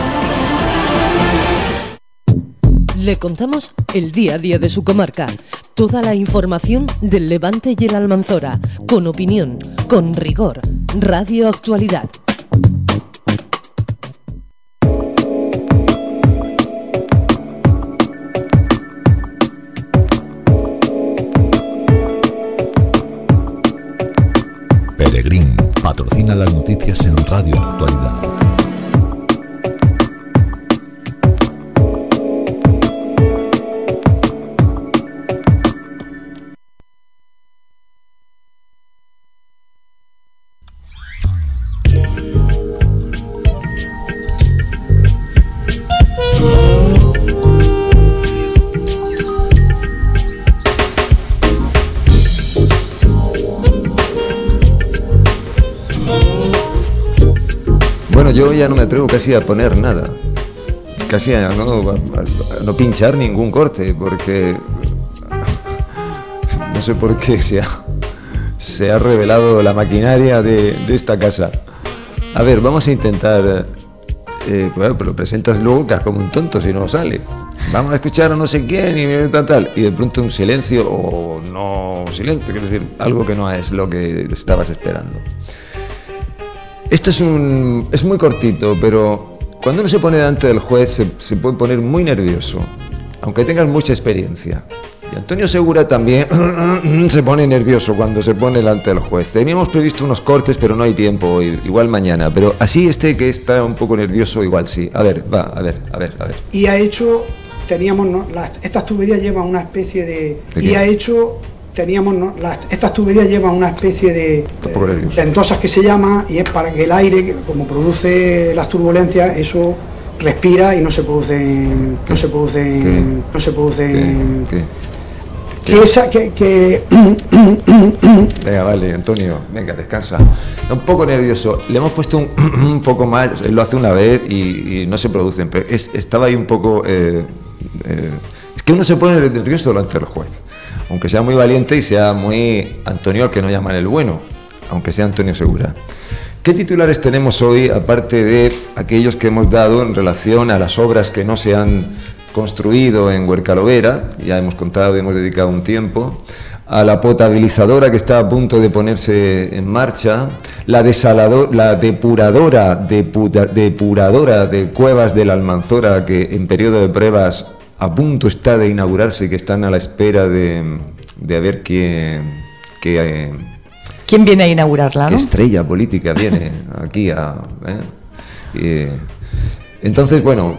[SPEAKER 1] Le contamos el día a día de su comarca. Toda la información del Levante y el Almanzora, con opinión, con rigor. Radio Actualidad.
[SPEAKER 3] Peregrín patrocina las noticias en Radio Actualidad.
[SPEAKER 4] Yo ya no me atrevo casi a poner nada, casi a no, a, a no pinchar ningún corte, porque no sé por qué se ha, se ha revelado la maquinaria de, de esta casa. A ver, vamos a intentar, eh, bueno, pero lo presentas luego que como un tonto si no sale. Vamos a escuchar a no sé quién y tal, tal, y de pronto un silencio o no silencio, quiero decir, algo que no es lo que estabas esperando. Esto es un es muy cortito, pero cuando uno se pone delante del juez se, se puede poner muy nervioso, aunque tengas mucha experiencia. Y Antonio Segura también se pone nervioso cuando se pone delante del juez. Teníamos previsto unos cortes, pero no hay tiempo hoy, igual mañana. Pero así este que está un poco nervioso, igual sí. A ver, va, a ver, a ver, a ver.
[SPEAKER 19] Y ha hecho, teníamos, ¿no? Las, estas tuberías llevan una especie de...
[SPEAKER 4] ¿De
[SPEAKER 19] y
[SPEAKER 4] qué?
[SPEAKER 19] ha hecho... Teníamos, ¿no? Las, estas tuberías llevan una especie de eh, ventosas que se llama, y es para que el aire, como produce las turbulencias, eso respira y no se producen, no se producen, no se producen.
[SPEAKER 4] ¿Qué?
[SPEAKER 19] ¿Qué? Que esa, que, que...
[SPEAKER 4] Venga, vale, Antonio, venga, descansa. Un poco nervioso. Le hemos puesto un, un poco más. Él lo hace una vez y, y no se producen. Pero es, estaba ahí un poco. Eh, eh, es que uno se pone nervioso delante del juez. Aunque sea muy valiente y sea muy Antonio, al que no llaman el bueno, aunque sea Antonio Segura. ¿Qué titulares tenemos hoy, aparte de aquellos que hemos dado en relación a las obras que no se han construido en Huercalovera? Ya hemos contado, hemos dedicado un tiempo. A la potabilizadora que está a punto de ponerse en marcha, la, desalador, la depuradora, depura, depuradora de Cuevas de la Almanzora, que en periodo de pruebas a punto está de inaugurarse y que están a la espera de, de a ver quién, qué, eh,
[SPEAKER 2] ¿quién viene a inaugurarla?
[SPEAKER 4] Qué
[SPEAKER 2] ¿no?
[SPEAKER 4] estrella política viene aquí a... ¿eh? Y, entonces, bueno,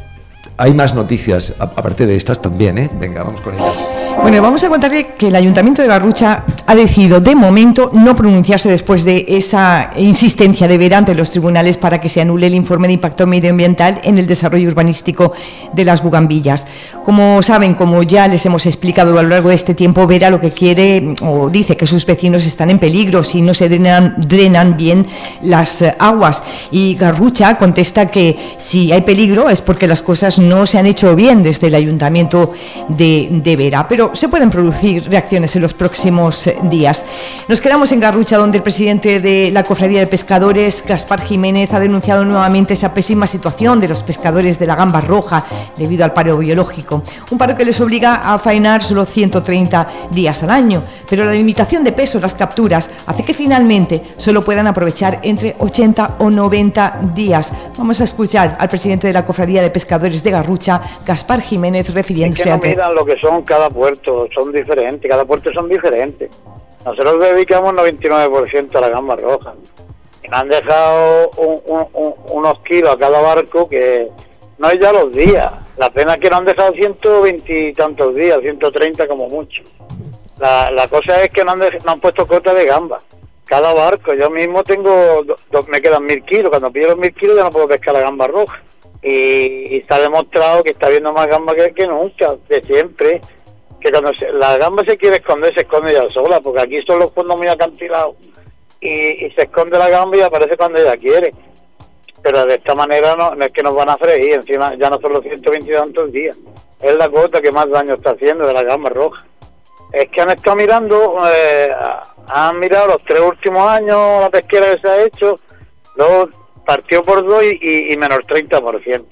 [SPEAKER 4] hay más noticias, aparte de estas también, ¿eh? Venga, vamos con ellas.
[SPEAKER 2] Bueno, vamos a contarle que el Ayuntamiento de Garrucha ha decidido de momento no pronunciarse después de esa insistencia de Vera ante los tribunales para que se anule el informe de impacto medioambiental en el desarrollo urbanístico de las Bugambillas. Como saben, como ya les hemos explicado a lo largo de este tiempo, Vera lo que quiere o dice que sus vecinos están en peligro si no se drenan, drenan bien las aguas, y Garrucha contesta que si hay peligro es porque las cosas no se han hecho bien desde el Ayuntamiento de, de Vera, pero se pueden producir reacciones en los próximos días. Nos quedamos en Garrucha, donde el presidente de la Cofradía de Pescadores, Gaspar Jiménez, ha denunciado nuevamente esa pésima situación de los pescadores de la gamba roja debido al paro biológico, un paro que les obliga a faenar solo ciento treinta días al año, pero la limitación de peso en las capturas hace que finalmente solo puedan aprovechar entre ochenta o noventa días. Vamos a escuchar al presidente de la Cofradía de Pescadores de Garrucha, Gaspar Jiménez, refiriéndose
[SPEAKER 20] a... Es que no miran lo que son cada puerto, son diferentes, cada puerto son diferentes. Nosotros dedicamos noventa y nueve por ciento a la gamba roja. Y nos han dejado un, un, un, unos kilos a cada barco que no es ya los días. La pena es que nos han dejado ciento veinte y tantos días, ciento treinta como mucho. La, la cosa es que nos han, de, nos han puesto cota de gamba. Cada barco, yo mismo tengo, do, do, me quedan mil kilos. Cuando pido los mil kilos ya no puedo pescar la gamba roja. Y, y está demostrado que está habiendo más gamba que, que nunca, de siempre. Que cuando se, la gamba se quiere esconder, se esconde ya sola, porque aquí son los fondos muy acantilados. Y, y se esconde la gamba y aparece cuando ella quiere. Pero de esta manera no, no es que nos van a freír, encima ya no son los ciento veinte y tantos días. Es la cuota que más daño está haciendo de la gamba roja. Es que han estado mirando, eh, han mirado los tres últimos años la pesquera que se ha hecho, luego partió por dos y, y menos treinta por ciento.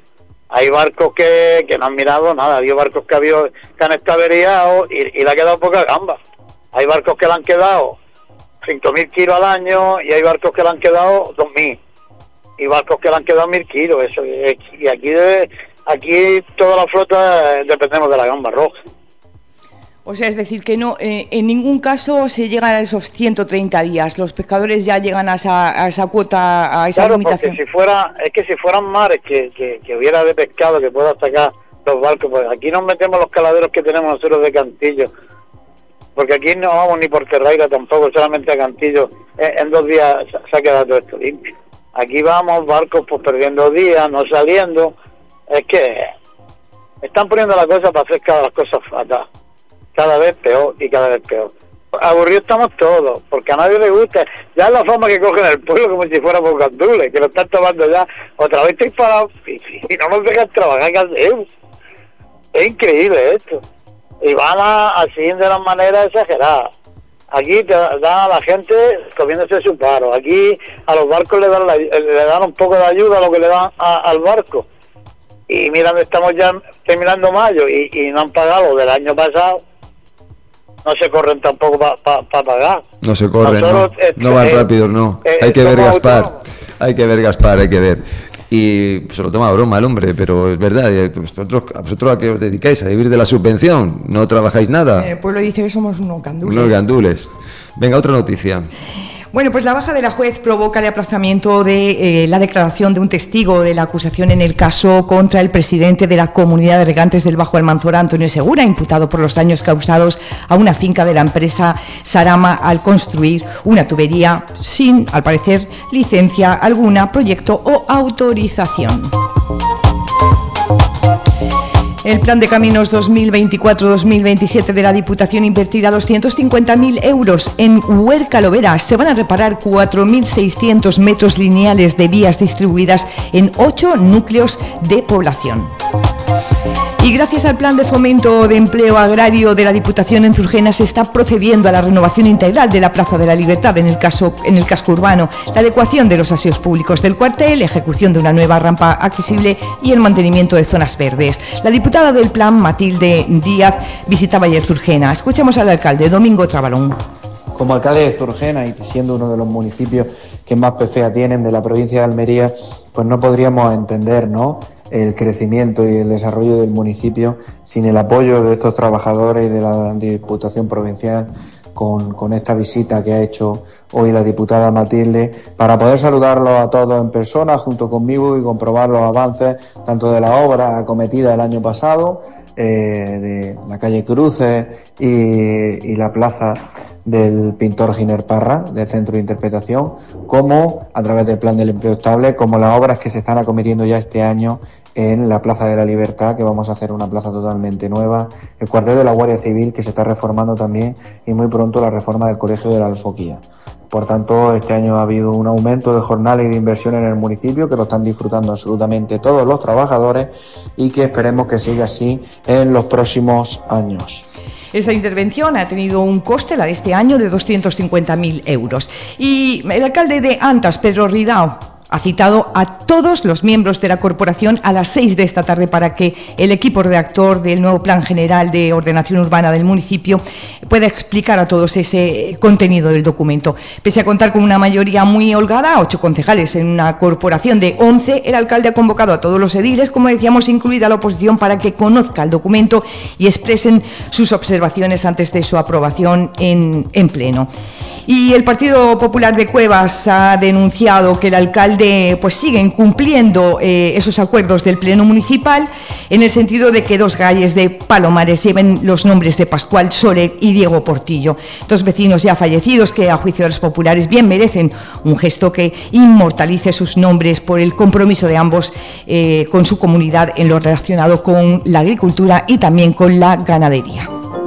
[SPEAKER 20] Hay barcos que, que no han mirado nada, hay barcos que, había, que han estado averiados y, y le ha quedado poca gamba. Hay barcos que le han quedado cinco mil kilos al año y hay barcos que le han quedado dos mil. Y barcos que le han quedado mil kilos. Eso, y aquí, debe, aquí toda la flota dependemos de la gamba roja.
[SPEAKER 2] O sea, es decir, que no, eh, en ningún caso se llegan a esos ciento treinta días. Los pescadores ya llegan a esa, a esa cuota, a esa
[SPEAKER 20] claro,
[SPEAKER 2] limitación.
[SPEAKER 20] Porque si fuera, es que si fueran mares que, que, que hubiera de pescado que pueda sacar los barcos, pues aquí nos metemos los caladeros que tenemos nosotros de Cantillo, porque aquí no vamos ni por Terraira tampoco, solamente a Cantillo. En, en dos días se ha quedado todo esto limpio. Aquí vamos barcos pues perdiendo días, no saliendo. Es que están poniendo la cosa para hacer cada las cosas fatal. Cada vez peor y cada vez peor. Aburridos estamos todos, porque a nadie le gusta. Ya es la fama que cogen el pueblo como si fuera por gandules, que lo están tomando ya. Otra vez estoy parado y, y no nos dejan trabajar, ¿qué hacemos? Es increíble esto. Y van a, así de una manera exagerada. Aquí te dan a la gente comiéndose su paro. Aquí a los barcos le dan, la, le dan un poco de ayuda a lo que le dan a, al barco. Y mira, estamos ya terminando mayo y, y no han pagado del año pasado. No se corren tampoco para pa, pa pagar.
[SPEAKER 4] No se corren,
[SPEAKER 20] Nosotros,
[SPEAKER 4] no,
[SPEAKER 20] este,
[SPEAKER 4] no van
[SPEAKER 20] eh,
[SPEAKER 4] rápido, no.
[SPEAKER 20] Eh,
[SPEAKER 4] hay que ver Gaspar,
[SPEAKER 20] autónomos.
[SPEAKER 4] hay que ver Gaspar, hay que ver. Y se lo toma a broma el hombre, pero es verdad, eh, vosotros, a vosotros a qué os dedicáis, a vivir de la subvención, no trabajáis nada.
[SPEAKER 2] El pueblo dice que somos unos gandules.
[SPEAKER 4] Unos gandules. Venga, otra noticia.
[SPEAKER 2] Bueno, pues la baja de la juez provoca el aplazamiento de eh, la declaración de un testigo de la acusación en el caso contra el presidente de la Comunidad de Regantes del Bajo Almanzora, Antonio Segura, imputado por los daños causados a una finca de la empresa Sarama al construir una tubería sin, al parecer, licencia alguna, proyecto o autorización. El Plan de Caminos dos mil veinticuatro dos mil veintisiete de la Diputación invertirá doscientos cincuenta mil euros en Huerca Lovera. Se van a reparar cuatro mil seiscientos metros lineales de vías distribuidas en ocho núcleos de población. Y gracias al Plan de Fomento de Empleo Agrario de la Diputación en Zurgena se está procediendo a la renovación integral de la Plaza de la Libertad en el, caso, en el casco urbano, la adecuación de los aseos públicos del cuartel, ejecución de una nueva rampa accesible y el mantenimiento de zonas verdes. La diputada del Plan, Matilde Díaz, visitaba ayer Zurgena. Escuchamos al alcalde, Domingo Trabalón.
[SPEAKER 21] Como alcalde de Zurgena y siendo uno de los municipios que más P F E A tienen de la provincia de Almería, pues no podríamos entender, ¿no?, el crecimiento y el desarrollo del municipio sin el apoyo de estos trabajadores y de la Diputación Provincial con, con esta visita que ha hecho hoy la diputada Matilde para poder saludarlos a todos en persona junto conmigo y comprobar los avances tanto de la obra acometida el año pasado, eh, de la calle Cruces y, y la plaza del pintor Giner Parra, del Centro de Interpretación, como a través del Plan del Empleo Estable, como las obras que se están acometiendo ya este año en la Plaza de la Libertad, que vamos a hacer una plaza totalmente nueva, el cuartel de la Guardia Civil, que se está reformando también, y muy pronto la reforma del Colegio de la Alfoquía. Por tanto, este año ha habido un aumento de jornales y de inversión en el municipio, que lo están disfrutando absolutamente todos los trabajadores, y que esperemos que siga así en los próximos años.
[SPEAKER 2] Esta intervención ha tenido un coste, la de este año, de doscientos cincuenta mil euros. Y el alcalde de Antas, Pedro Ridao, ha citado a todos los miembros de la corporación a las seis de esta tarde para que el equipo redactor del nuevo Plan General de Ordenación Urbana del municipio pueda explicar a todos ese contenido del documento. Pese a contar con una mayoría muy holgada, ocho concejales en una corporación de once, el alcalde ha convocado a todos los ediles, como decíamos, incluida la oposición, para que conozca el documento y expresen sus observaciones antes de su aprobación en, en pleno. Y el Partido Popular de Cuevas ha denunciado que el alcalde pues sigue incumpliendo eh, esos acuerdos del Pleno Municipal, en el sentido de que dos calles de Palomares lleven los nombres de Pascual Soler y Diego Portillo, dos vecinos ya fallecidos que, a juicio de los populares, bien merecen un gesto que inmortalice sus nombres por el compromiso de ambos eh, con su comunidad en lo relacionado con la agricultura y también con la ganadería.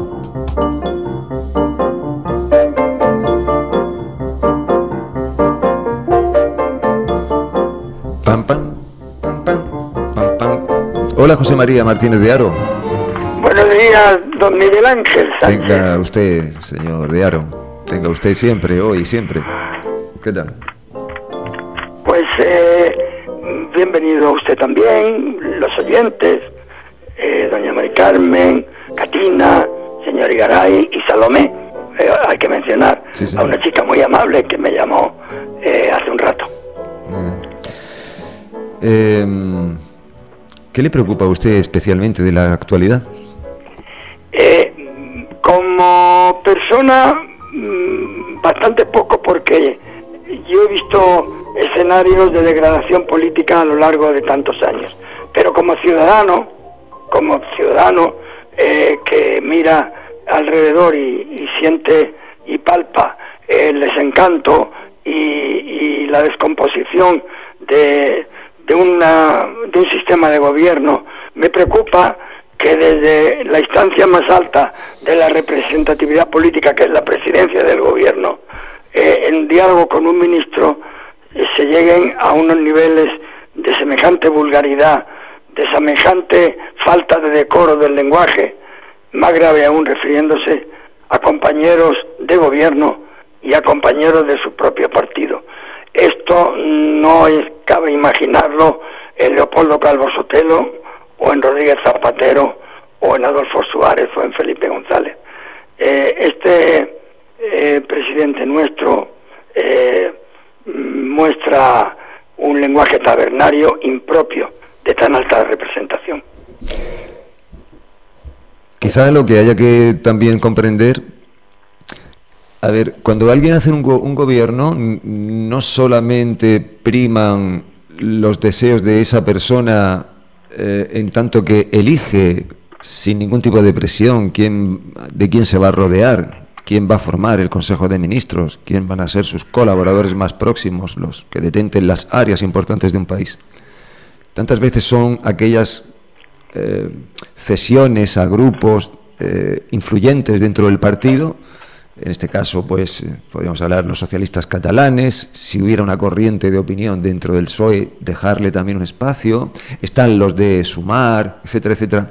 [SPEAKER 4] Pam, pam, pam, pam, pam, pam. Hola, José María Martínez de Haro.
[SPEAKER 22] Buenos días, don Miguel Ángel Sánchez.
[SPEAKER 4] Tenga usted, señor de Haro, tenga usted siempre, hoy, siempre. ¿Qué tal?
[SPEAKER 22] Pues eh, bienvenido a usted también, los oyentes, eh, doña Mari Carmen, Catina, señor Igaray y Salomé. Eh, hay que mencionar sí, sí. a una chica muy amable que me llamó eh, hace un rato.
[SPEAKER 4] Eh, ¿Qué le preocupa a usted especialmente de la actualidad?
[SPEAKER 22] Eh, como persona, bastante poco, porque yo he visto escenarios de degradación política a lo largo de tantos años. Pero como ciudadano, como ciudadano eh, que mira alrededor y, y siente y palpa el desencanto y, y la descomposición de, de, una, de un sistema de gobierno, me preocupa que desde la instancia más alta de la representatividad política, que es la presidencia del gobierno, eh, en diálogo con un ministro, eh, se lleguen a unos niveles de semejante vulgaridad, de semejante falta de decoro del lenguaje, más grave aún refiriéndose a compañeros de gobierno y a compañeros de su propio partido. Esto no es, cabe imaginarlo en Leopoldo Calvo Sotelo, o en Rodríguez Zapatero, o en Adolfo Suárez, o en Felipe González. Eh, este eh, presidente nuestro eh, muestra un lenguaje tabernario impropio de tan alta representación.
[SPEAKER 4] Quizá lo que haya que también comprender, a ver, cuando alguien hace un, go- un gobierno, no solamente priman los deseos de esa persona eh, en tanto que elige sin ningún tipo de presión quién, de quién se va a rodear, quién va a formar el Consejo de Ministros, quién van a ser sus colaboradores más próximos, los que detenten las áreas importantes de un país. Tantas veces son aquellas eh, cesiones a grupos eh, influyentes dentro del partido. En este caso, pues, eh, podríamos hablar de los socialistas catalanes. Si hubiera una corriente de opinión dentro del P S O E, dejarle también un espacio. Están los de Sumar, etcétera, etcétera.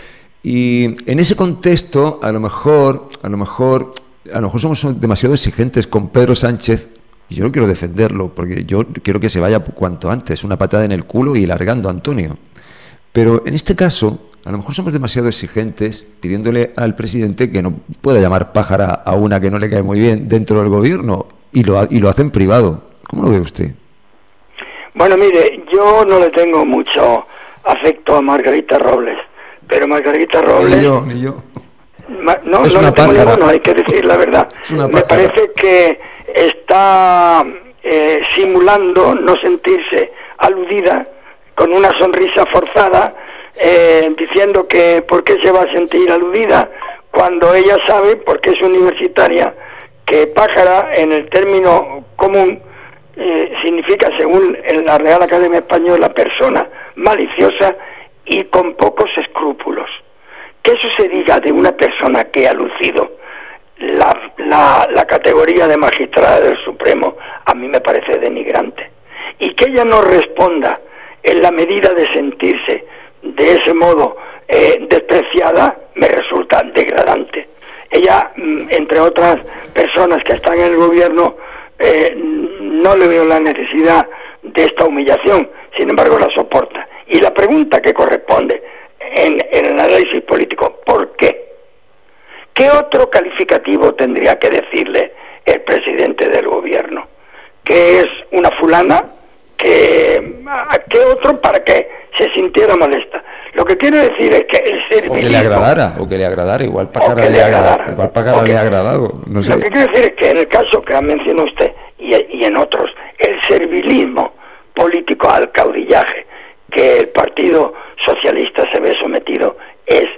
[SPEAKER 4] Y en ese contexto, a lo mejor, a lo mejor, a lo mejor somos demasiado exigentes con Pedro Sánchez. Y yo no quiero defenderlo, porque yo quiero que se vaya cuanto antes, una patada en el culo y largando a Antonio. Pero en este caso, a lo mejor somos demasiado exigentes pidiéndole al presidente que no pueda llamar pájara a una que no le cae muy bien dentro del gobierno, y lo, y lo hace en privado. ¿Cómo lo ve usted?
[SPEAKER 22] Bueno, mire, yo no le tengo mucho afecto a Margarita Robles, pero Margarita Robles...
[SPEAKER 4] Ni yo, ni yo.
[SPEAKER 22] Ma, no,
[SPEAKER 4] es
[SPEAKER 22] no
[SPEAKER 4] una
[SPEAKER 22] le tengo
[SPEAKER 4] pájara.
[SPEAKER 22] ninguno, hay que decir la verdad.
[SPEAKER 4] Es una
[SPEAKER 22] Me
[SPEAKER 4] pájara.
[SPEAKER 22] parece que está eh, simulando no sentirse aludida, con una sonrisa forzada, eh, diciendo que por qué se va a sentir aludida, cuando ella sabe, porque es universitaria, que pájara en el término común eh, significa, según la Real Academia Española, persona maliciosa y con pocos escrúpulos. Que eso se diga de una persona que ha lucido la, la, la categoría de magistrada del Supremo, a mí me parece denigrante. Y que ella no responda en la medida de sentirse de ese modo eh, despreciada, me resulta degradante. Ella, entre otras personas que están en el gobierno, eh, no le veo la necesidad de esta humillación, sin embargo la soporta. Y la pregunta que corresponde en, en el análisis político, ¿por qué? ¿Qué otro calificativo tendría que decirle el presidente del gobierno? ¿Que es una fulana? ¿Que, ¿Qué otro para que se sintiera molesta? Lo que quiero decir es que el servilismo...
[SPEAKER 4] O que le agradara, o que le agradara, igual Pájara le, agradara, igual Pájara le ha agradado, no sé.
[SPEAKER 22] Lo que quiero decir es que en el caso que ha mencionado usted y, y en otros, el servilismo político al caudillaje que el Partido Socialista se ve sometido es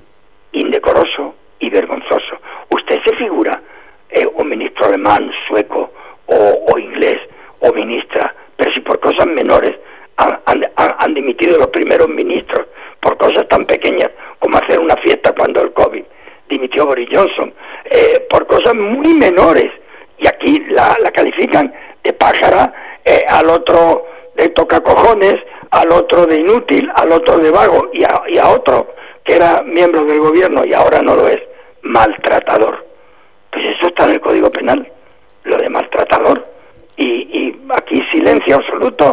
[SPEAKER 22] indecoroso y vergonzoso. Usted se figura eh, un ministro alemán, sueco o, o inglés o ministra, pero si por cosas menores han, han, han dimitido los primeros ministros, por cosas tan pequeñas como hacer una fiesta cuando el COVID dimitió Boris Johnson, eh, por cosas muy menores, y aquí la, la califican de pájara, eh, al otro de tocacojones, al otro de inútil, al otro de vago, y a, y a otro que era miembro del gobierno y ahora no lo es, maltratador. Pues eso está en el Código Penal, lo de maltratador. Y, y aquí silencio absoluto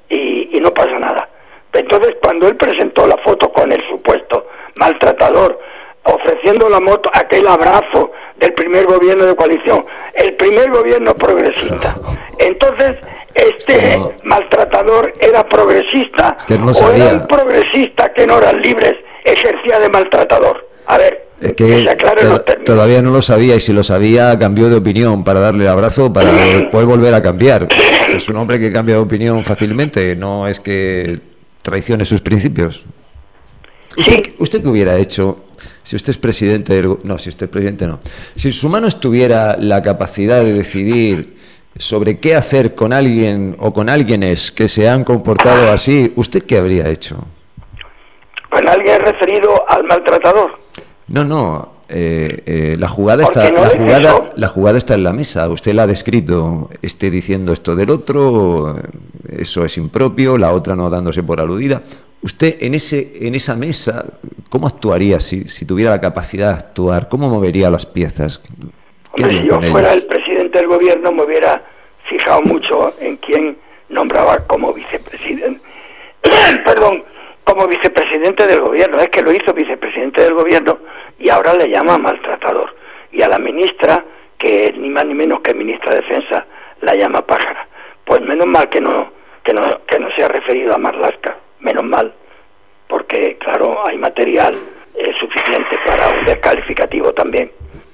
[SPEAKER 22] y, y no pasa nada. Entonces, cuando él presentó la foto con el supuesto maltratador, ofreciendo la moto, aquel abrazo del primer gobierno de coalición, el primer gobierno progresista, entonces este no. maltratador era progresista,
[SPEAKER 4] es que no
[SPEAKER 22] o
[SPEAKER 4] sabía.
[SPEAKER 22] era un progresista que en horas libres ejercía de maltratador. A ver,
[SPEAKER 4] es que, que se aclaren los términos. Todavía no lo sabía, y si lo sabía cambió de opinión para darle el abrazo, para después volver a cambiar. Es un hombre que cambia de opinión fácilmente, no es que traicione sus principios. ¿Usted, sí. ¿Usted qué hubiera hecho si usted es presidente del, no, si usted es presidente no, si en su mano estuviera la capacidad de decidir sobre qué hacer con alguien o con alguienes que se han comportado así, ¿usted qué habría hecho?
[SPEAKER 22] ¿Con alguien referido al maltratador?
[SPEAKER 4] No, no, eh, eh, la jugada está, no la jugada, eso? la jugada está en la mesa. Usted la ha descrito, esté diciendo esto del otro, eso es impropio, la otra no dándose por aludida. Usted en ese, en esa mesa, ¿cómo actuaría si, si tuviera la capacidad de actuar? ¿Cómo movería las piezas?
[SPEAKER 22] Hombre, si yo fuera el presidente del gobierno, me hubiera fijado mucho en quién nombraba como vicepresidente. Perdón. como vicepresidente del gobierno, es que lo hizo vicepresidente del gobierno y ahora le llama maltratador. Y a la ministra, que es ni más ni menos que ministra de Defensa, la llama pájara. Pues menos mal que no, que no, que no se ha referido a Marlaska, menos mal, porque claro, hay material eh, suficiente para un descalificativo también.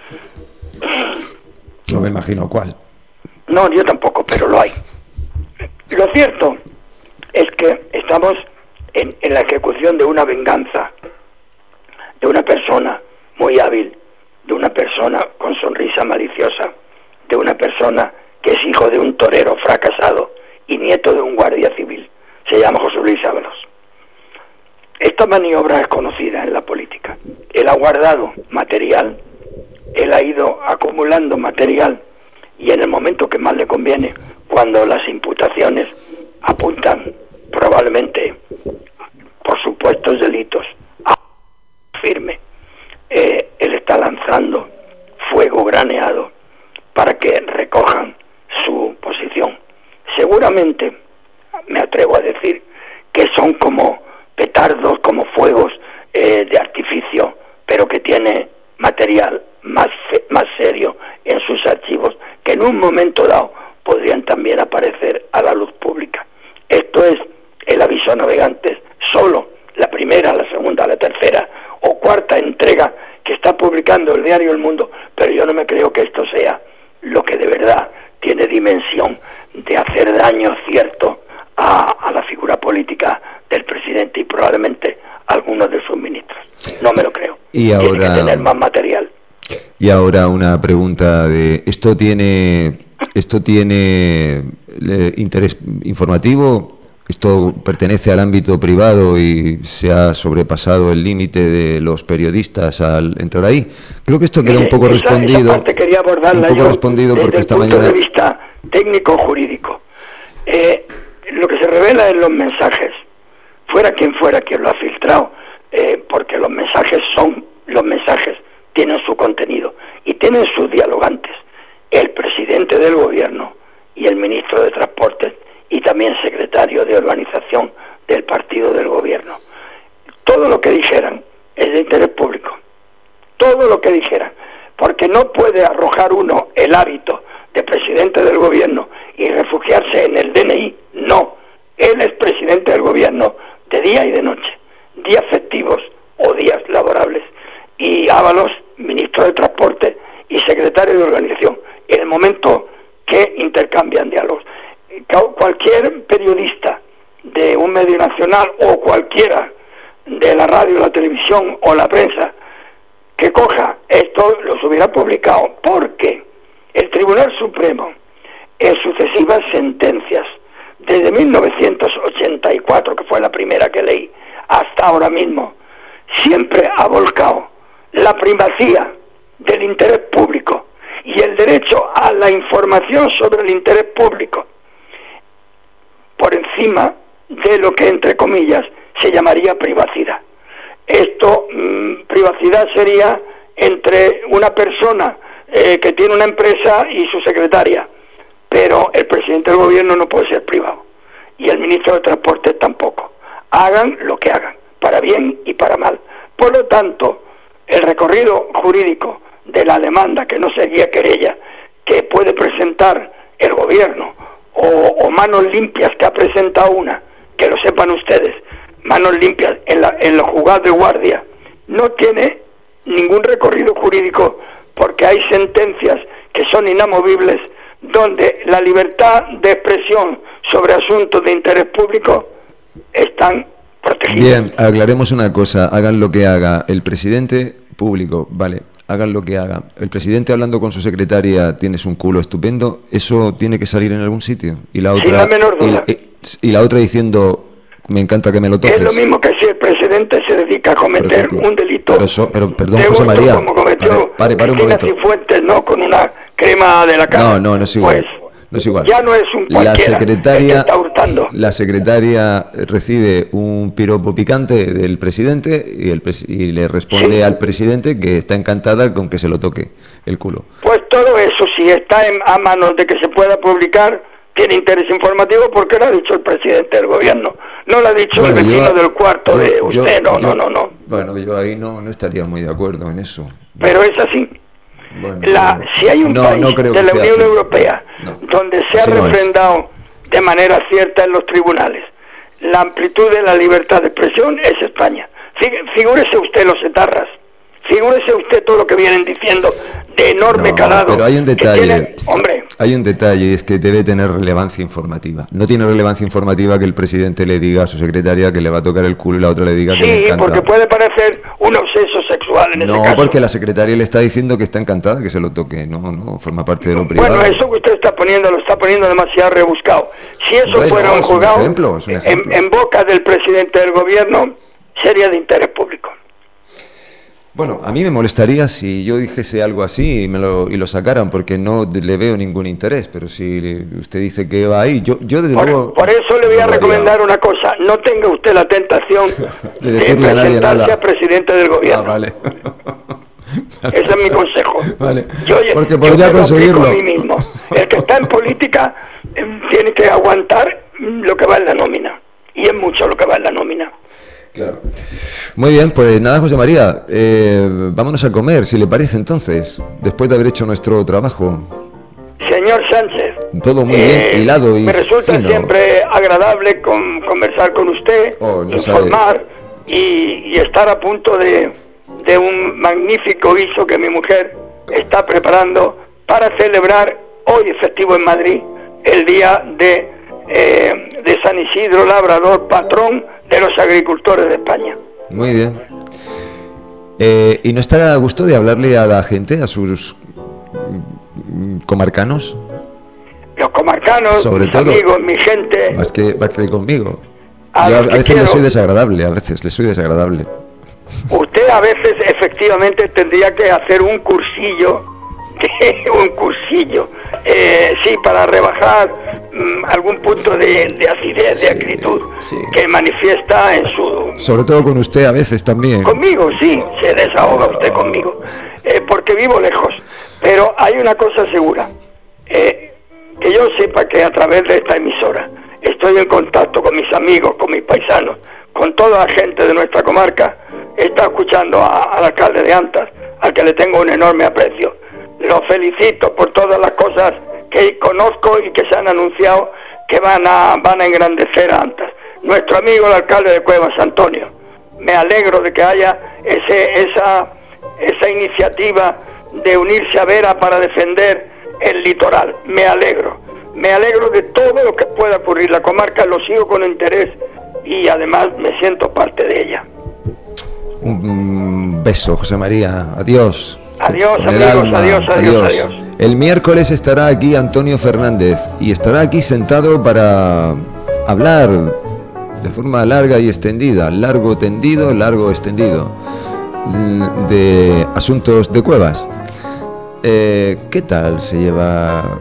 [SPEAKER 4] No me imagino cuál.
[SPEAKER 22] No, yo tampoco, pero lo hay. Lo cierto es que estamos En, en la ejecución de una venganza, de una persona muy hábil, de una persona con sonrisa maliciosa, de una persona que es hijo de un torero fracasado y nieto de un guardia civil. Se llama José Luis Ábalos. Esta maniobra es conocida en la política. Él ha guardado material, él ha ido acumulando material, y en el momento que más le conviene, cuando las imputaciones apuntan probablemente por supuestos delitos a firme, eh, él está lanzando fuego graneado para que recojan su posición. Seguramente, me atrevo a decir, que son como petardos, como fuegos eh, de artificio, pero que tiene material más, más serio en sus archivos, que en un momento dado podrían también aparecer a la luz pública. Esto es el aviso a navegantes, solo la primera, la segunda, la tercera o cuarta entrega que está publicando el diario El Mundo, pero yo no me creo que esto sea lo que de verdad tiene dimensión de hacer daño cierto a, a la figura política del presidente y probablemente a algunos de sus ministros. No me lo creo.
[SPEAKER 4] Y ahora,
[SPEAKER 22] tiene que tener más material.
[SPEAKER 4] Y ahora una pregunta de esto tiene esto tiene eh, interés informativo. Esto pertenece al ámbito privado y se ha sobrepasado el límite de los periodistas al entrar ahí. Creo que esto queda un poco
[SPEAKER 22] esa,
[SPEAKER 4] respondido.
[SPEAKER 22] Esa parte quería abordarla
[SPEAKER 4] un poco
[SPEAKER 22] yo
[SPEAKER 4] respondido porque
[SPEAKER 22] desde
[SPEAKER 4] esta
[SPEAKER 22] el punto
[SPEAKER 4] mañana...
[SPEAKER 22] de vista técnico-jurídico. Eh, lo que se revela en los mensajes, fuera quien fuera quien lo ha filtrado, eh, porque los mensajes son, los mensajes tienen su contenido y tienen sus dialogantes. El presidente del gobierno y el ministro de Transportes y también secretario de organización del partido del gobierno. Todo lo que dijeran es de interés público. Todo lo que dijeran. Porque no puede arrojar uno el hábito de presidente del gobierno y refugiarse en el D N I. No. Él es presidente del gobierno de día y de noche. Días festivos o días laborables. Y Ábalos, ministro de Transporte y secretario de organización. En el momento que intercambian diálogos. Cualquier periodista de un medio nacional o cualquiera de la radio, la televisión o la prensa que coja esto los hubiera publicado, porque el Tribunal Supremo en sucesivas sentencias desde mil novecientos ochenta y cuatro, que fue la primera que leí, hasta ahora mismo, siempre ha volcado la primacía del interés público y el derecho a la información sobre el interés público por encima de lo que, entre comillas, se llamaría privacidad. Esto, mmm, privacidad sería entre una persona eh, que tiene una empresa y su secretaria, pero el presidente del gobierno no puede ser privado. y el ministro de Transportes tampoco. Hagan lo que hagan, para bien y para mal. Por lo tanto, el recorrido jurídico de la demanda, que no sería querella, que puede presentar el gobierno, o, o manos limpias que ha presentado una, que lo sepan ustedes, manos limpias en, la, en los juzgados de guardia, no tiene ningún recorrido jurídico, porque hay sentencias que son inamovibles, donde la libertad de expresión sobre asuntos de interés público están protegidas.
[SPEAKER 4] Bien, aclaremos una cosa, hagan lo que haga el presidente público, vale, hagan lo que hagan. El presidente hablando con su secretaria, tienes un culo estupendo, eso tiene que salir en algún sitio. Y la otra,
[SPEAKER 22] sin la menor duda.
[SPEAKER 4] Y, y, y la otra diciendo, me encanta que me lo toques.
[SPEAKER 22] Es lo mismo que si el presidente se dedica a cometer
[SPEAKER 4] ejemplo,
[SPEAKER 22] un delito.
[SPEAKER 4] Pero, eso, pero perdón,
[SPEAKER 22] de
[SPEAKER 4] José
[SPEAKER 22] gusto,
[SPEAKER 4] María.
[SPEAKER 22] como cometió
[SPEAKER 4] Pare, pare un momento.
[SPEAKER 22] Cifuentes, ¿no? Con una crema de la cara.
[SPEAKER 4] No, no, no es igual.
[SPEAKER 22] Pues,
[SPEAKER 4] no es igual.
[SPEAKER 22] Ya no es un cualquiera
[SPEAKER 4] la secretaria,
[SPEAKER 22] el que está hurtando.
[SPEAKER 4] La secretaria recibe un piropo picante del presidente y, el pres y le responde sí. al presidente que está encantada con que se lo toque el culo.
[SPEAKER 22] Pues todo eso, si está en, a manos de que se pueda publicar, tiene interés informativo, porque lo ha dicho el presidente del gobierno. No lo ha dicho bueno, el vecino yo, del cuarto yo, de usted, yo, no, no, no, no.
[SPEAKER 4] Bueno, yo ahí no, no estaría muy de acuerdo en eso.
[SPEAKER 22] Pero es así. Bueno, la, si hay un no, país no de la Unión Europea no, donde se ha refrendado no de manera cierta en los tribunales la amplitud de la libertad de expresión, es España. Figúrese usted los etarras, figúrese usted todo lo que vienen diciendo de enorme
[SPEAKER 4] no,
[SPEAKER 22] calado.
[SPEAKER 4] Pero hay un detalle,
[SPEAKER 22] tienen, hombre,
[SPEAKER 4] hay un detalle, y es que debe tener relevancia informativa. No tiene relevancia informativa que el presidente le diga a su secretaria que le va a tocar el culo y la otra le diga
[SPEAKER 22] sí,
[SPEAKER 4] que le encanta.
[SPEAKER 22] Sí, porque puede parecer un obseso sexual en
[SPEAKER 4] no,
[SPEAKER 22] ese caso.
[SPEAKER 4] No, porque la secretaria le está diciendo que está encantada que se lo toque. No, no, forma parte de lo privado.
[SPEAKER 22] Bueno, eso que usted está poniendo lo está poniendo demasiado rebuscado. Si eso
[SPEAKER 4] bueno,
[SPEAKER 22] fuera un juzgado,
[SPEAKER 4] un ejemplo, un
[SPEAKER 22] en, en boca del presidente del gobierno, sería de interés público.
[SPEAKER 4] Bueno, a mí me molestaría si yo dijese algo así y, me lo, y lo sacaran, porque no le veo ningún interés, pero si usted dice que va ahí, yo, yo desde
[SPEAKER 22] por,
[SPEAKER 4] luego...
[SPEAKER 22] Por eso le voy a recomendar una cosa, no tenga usted la tentación
[SPEAKER 4] de, decirle de presentarse
[SPEAKER 22] a, a presidente del gobierno.
[SPEAKER 4] Ah, vale.
[SPEAKER 22] Ese es mi consejo.
[SPEAKER 4] Vale.
[SPEAKER 22] Yo,
[SPEAKER 4] porque podría
[SPEAKER 22] yo
[SPEAKER 4] conseguirlo.
[SPEAKER 22] A mí mismo. El que está en política eh, tiene que aguantar lo que va en la nómina, y es mucho lo que va en la nómina.
[SPEAKER 4] Claro. Muy bien, pues nada, José María, eh, vámonos a comer, si le parece entonces, después de haber hecho nuestro trabajo.
[SPEAKER 22] Señor Sánchez,
[SPEAKER 4] todo muy
[SPEAKER 22] eh,
[SPEAKER 4] bien hilado y
[SPEAKER 22] me resulta
[SPEAKER 4] fino.
[SPEAKER 22] Siempre agradable con, conversar con usted,
[SPEAKER 4] oh, no
[SPEAKER 22] informar y, y estar a punto de, de un magnífico guiso que mi mujer está preparando para celebrar hoy, efectivo en Madrid, el día de, eh, de San Isidro Labrador, patrón de los agricultores de España.
[SPEAKER 4] Muy bien. Eh, ¿Y no estará a gusto de hablarle a la gente, a sus comarcanos?
[SPEAKER 22] Los comarcanos,
[SPEAKER 4] sobre
[SPEAKER 22] mis
[SPEAKER 4] todo,
[SPEAKER 22] amigos, mi gente.
[SPEAKER 4] Más que, más que conmigo.
[SPEAKER 22] A,
[SPEAKER 4] Yo a, a veces
[SPEAKER 22] quiero,
[SPEAKER 4] le soy desagradable, a veces le soy desagradable.
[SPEAKER 22] Usted a veces efectivamente tendría que hacer un cursillo, un cursillo, eh, sí, para rebajar mm, algún punto de, de acidez, sí, de acritud sí. que manifiesta en su...
[SPEAKER 4] Sobre todo con usted a veces también.
[SPEAKER 22] Conmigo, sí, se desahoga usted conmigo, eh, porque vivo lejos. Pero hay una cosa segura, eh, que yo sepa que a través de esta emisora estoy en contacto con mis amigos, con mis paisanos, con toda la gente de nuestra comarca. Está escuchando a, al alcalde de Antas, al que le tengo un enorme aprecio. Lo felicito por todas las cosas que conozco y que se han anunciado que van a, van a engrandecer a Antas. Nuestro amigo el alcalde de Cuevas, Antonio, me alegro de que haya ese, esa, esa iniciativa de unirse a Vera para defender el litoral. Me alegro, me alegro de todo lo que pueda ocurrir. La comarca lo sigo con interés y además me siento parte de ella.
[SPEAKER 4] Un beso, José María. Adiós.
[SPEAKER 22] Adiós, amigos. Adiós, adiós, adiós, adiós.
[SPEAKER 4] El miércoles estará aquí Antonio Fernández y estará aquí sentado para hablar de forma larga y extendida, largo tendido, largo extendido, de asuntos de Cuevas. Eh, ¿Qué tal se lleva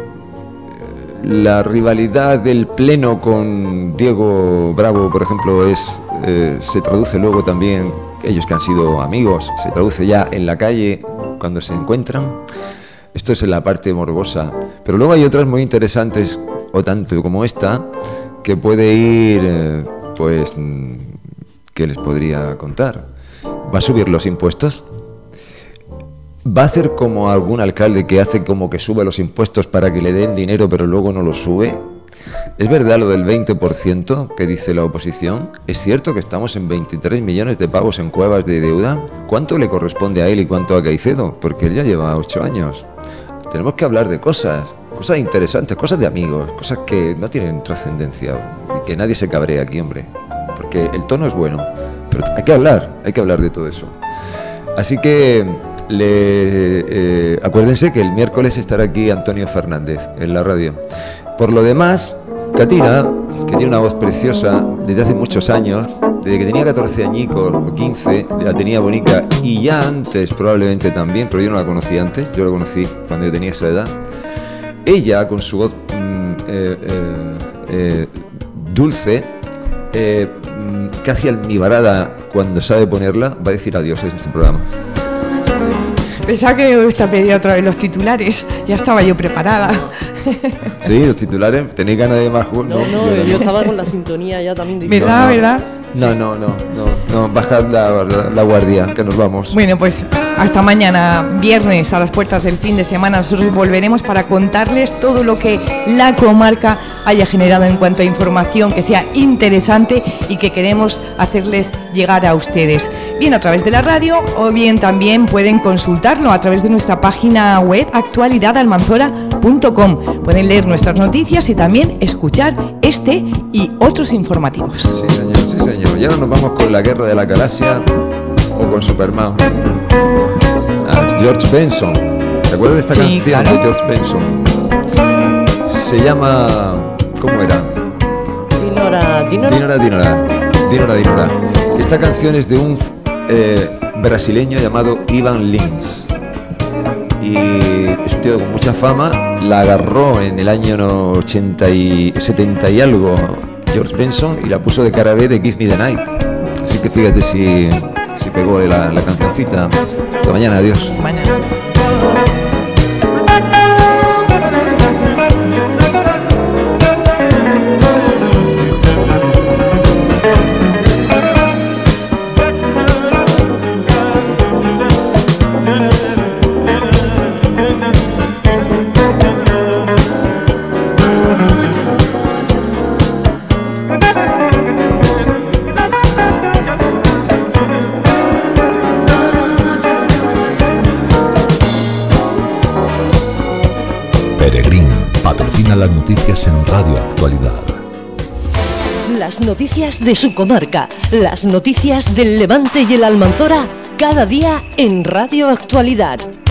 [SPEAKER 4] la rivalidad del Pleno con Diego Bravo, por ejemplo? Es eh, se traduce luego también, ellos que han sido amigos, se traduce ya en la calle cuando se encuentran. Esto es en la parte morbosa, pero luego hay otras muy interesantes, o tanto como esta, que puede ir, eh, pues, ¿qué les podría contar? ¿Va a subir los impuestos? ¿Va a hacer como algún alcalde que hace como que sube los impuestos para que le den dinero pero luego no los sube? ¿Es verdad lo del veinte por ciento que dice la oposición? ¿Es cierto que estamos en veintitrés millones de pavos en cuevas de deuda? ¿Cuánto le corresponde a él y cuánto a Caicedo? Porque él ya lleva ocho años. Tenemos que hablar de cosas, cosas interesantes, cosas de amigos, cosas que no tienen trascendencia y que nadie se cabree aquí, hombre. Porque el tono es bueno, pero hay que hablar, hay que hablar de todo eso. Así que le, eh, acuérdense que el miércoles estará aquí Antonio Fernández en la radio. Por lo demás, Katina, que tiene una voz preciosa desde hace muchos años, desde que tenía catorce añicos o quince, la tenía bonita, y ya antes probablemente también, pero yo no la conocí antes, yo la conocí cuando yo tenía esa edad. Ella, con su voz mm, eh, eh, eh, dulce, eh, mm, casi almibarada cuando sabe ponerla, va a decir adiós en este programa.
[SPEAKER 2] Pensaba que me gusta pedir otra vez los titulares, ya estaba yo preparada.
[SPEAKER 4] Sí, los titulares, ¿tenéis ganas de más?
[SPEAKER 1] No, no, no, yo estaba con la sintonía ya también.
[SPEAKER 2] ¿Verdad,
[SPEAKER 4] no, no,
[SPEAKER 2] verdad?
[SPEAKER 4] No, no, no, no, no, bajad la, la, la guardia, que nos vamos.
[SPEAKER 2] Bueno, pues hasta mañana, viernes, a las puertas del fin de semana. Nosotros volveremos para contarles todo lo que la comarca haya generado en cuanto a información que sea interesante y que queremos hacerles llegar a ustedes, bien a través de la radio o bien también pueden consultarlo a través de nuestra página web actualidad almanzora punto com. Pueden leer nuestras noticias y también escuchar este y otros informativos.
[SPEAKER 4] Sí, señor, sí, señor. Y ahora nos vamos con la Guerra de la Galaxia o con Superman. Ah, George Benson. ¿Te acuerdas de esta
[SPEAKER 2] Sí,
[SPEAKER 4] canción
[SPEAKER 2] claro.
[SPEAKER 4] de George Benson? Se llama... ¿Cómo era?
[SPEAKER 1] Dinora, Dinora.
[SPEAKER 4] Dinora, Dinora. Dinora, Dinora. Esta canción es de un eh, brasileño llamado Ivan Lins. Y es un tío con mucha fama. La agarró en el año ochenta y setenta y algo George Benson y la puso de cara B de Give Me the Night. Así que fíjate si, si pegó la, la cancioncita. Hasta mañana, adiós.
[SPEAKER 2] Mañana.
[SPEAKER 3] Peregrín patrocina las noticias en Radio Actualidad.
[SPEAKER 1] Las noticias de su comarca, las noticias del Levante y el Almanzora, cada día en Radio Actualidad.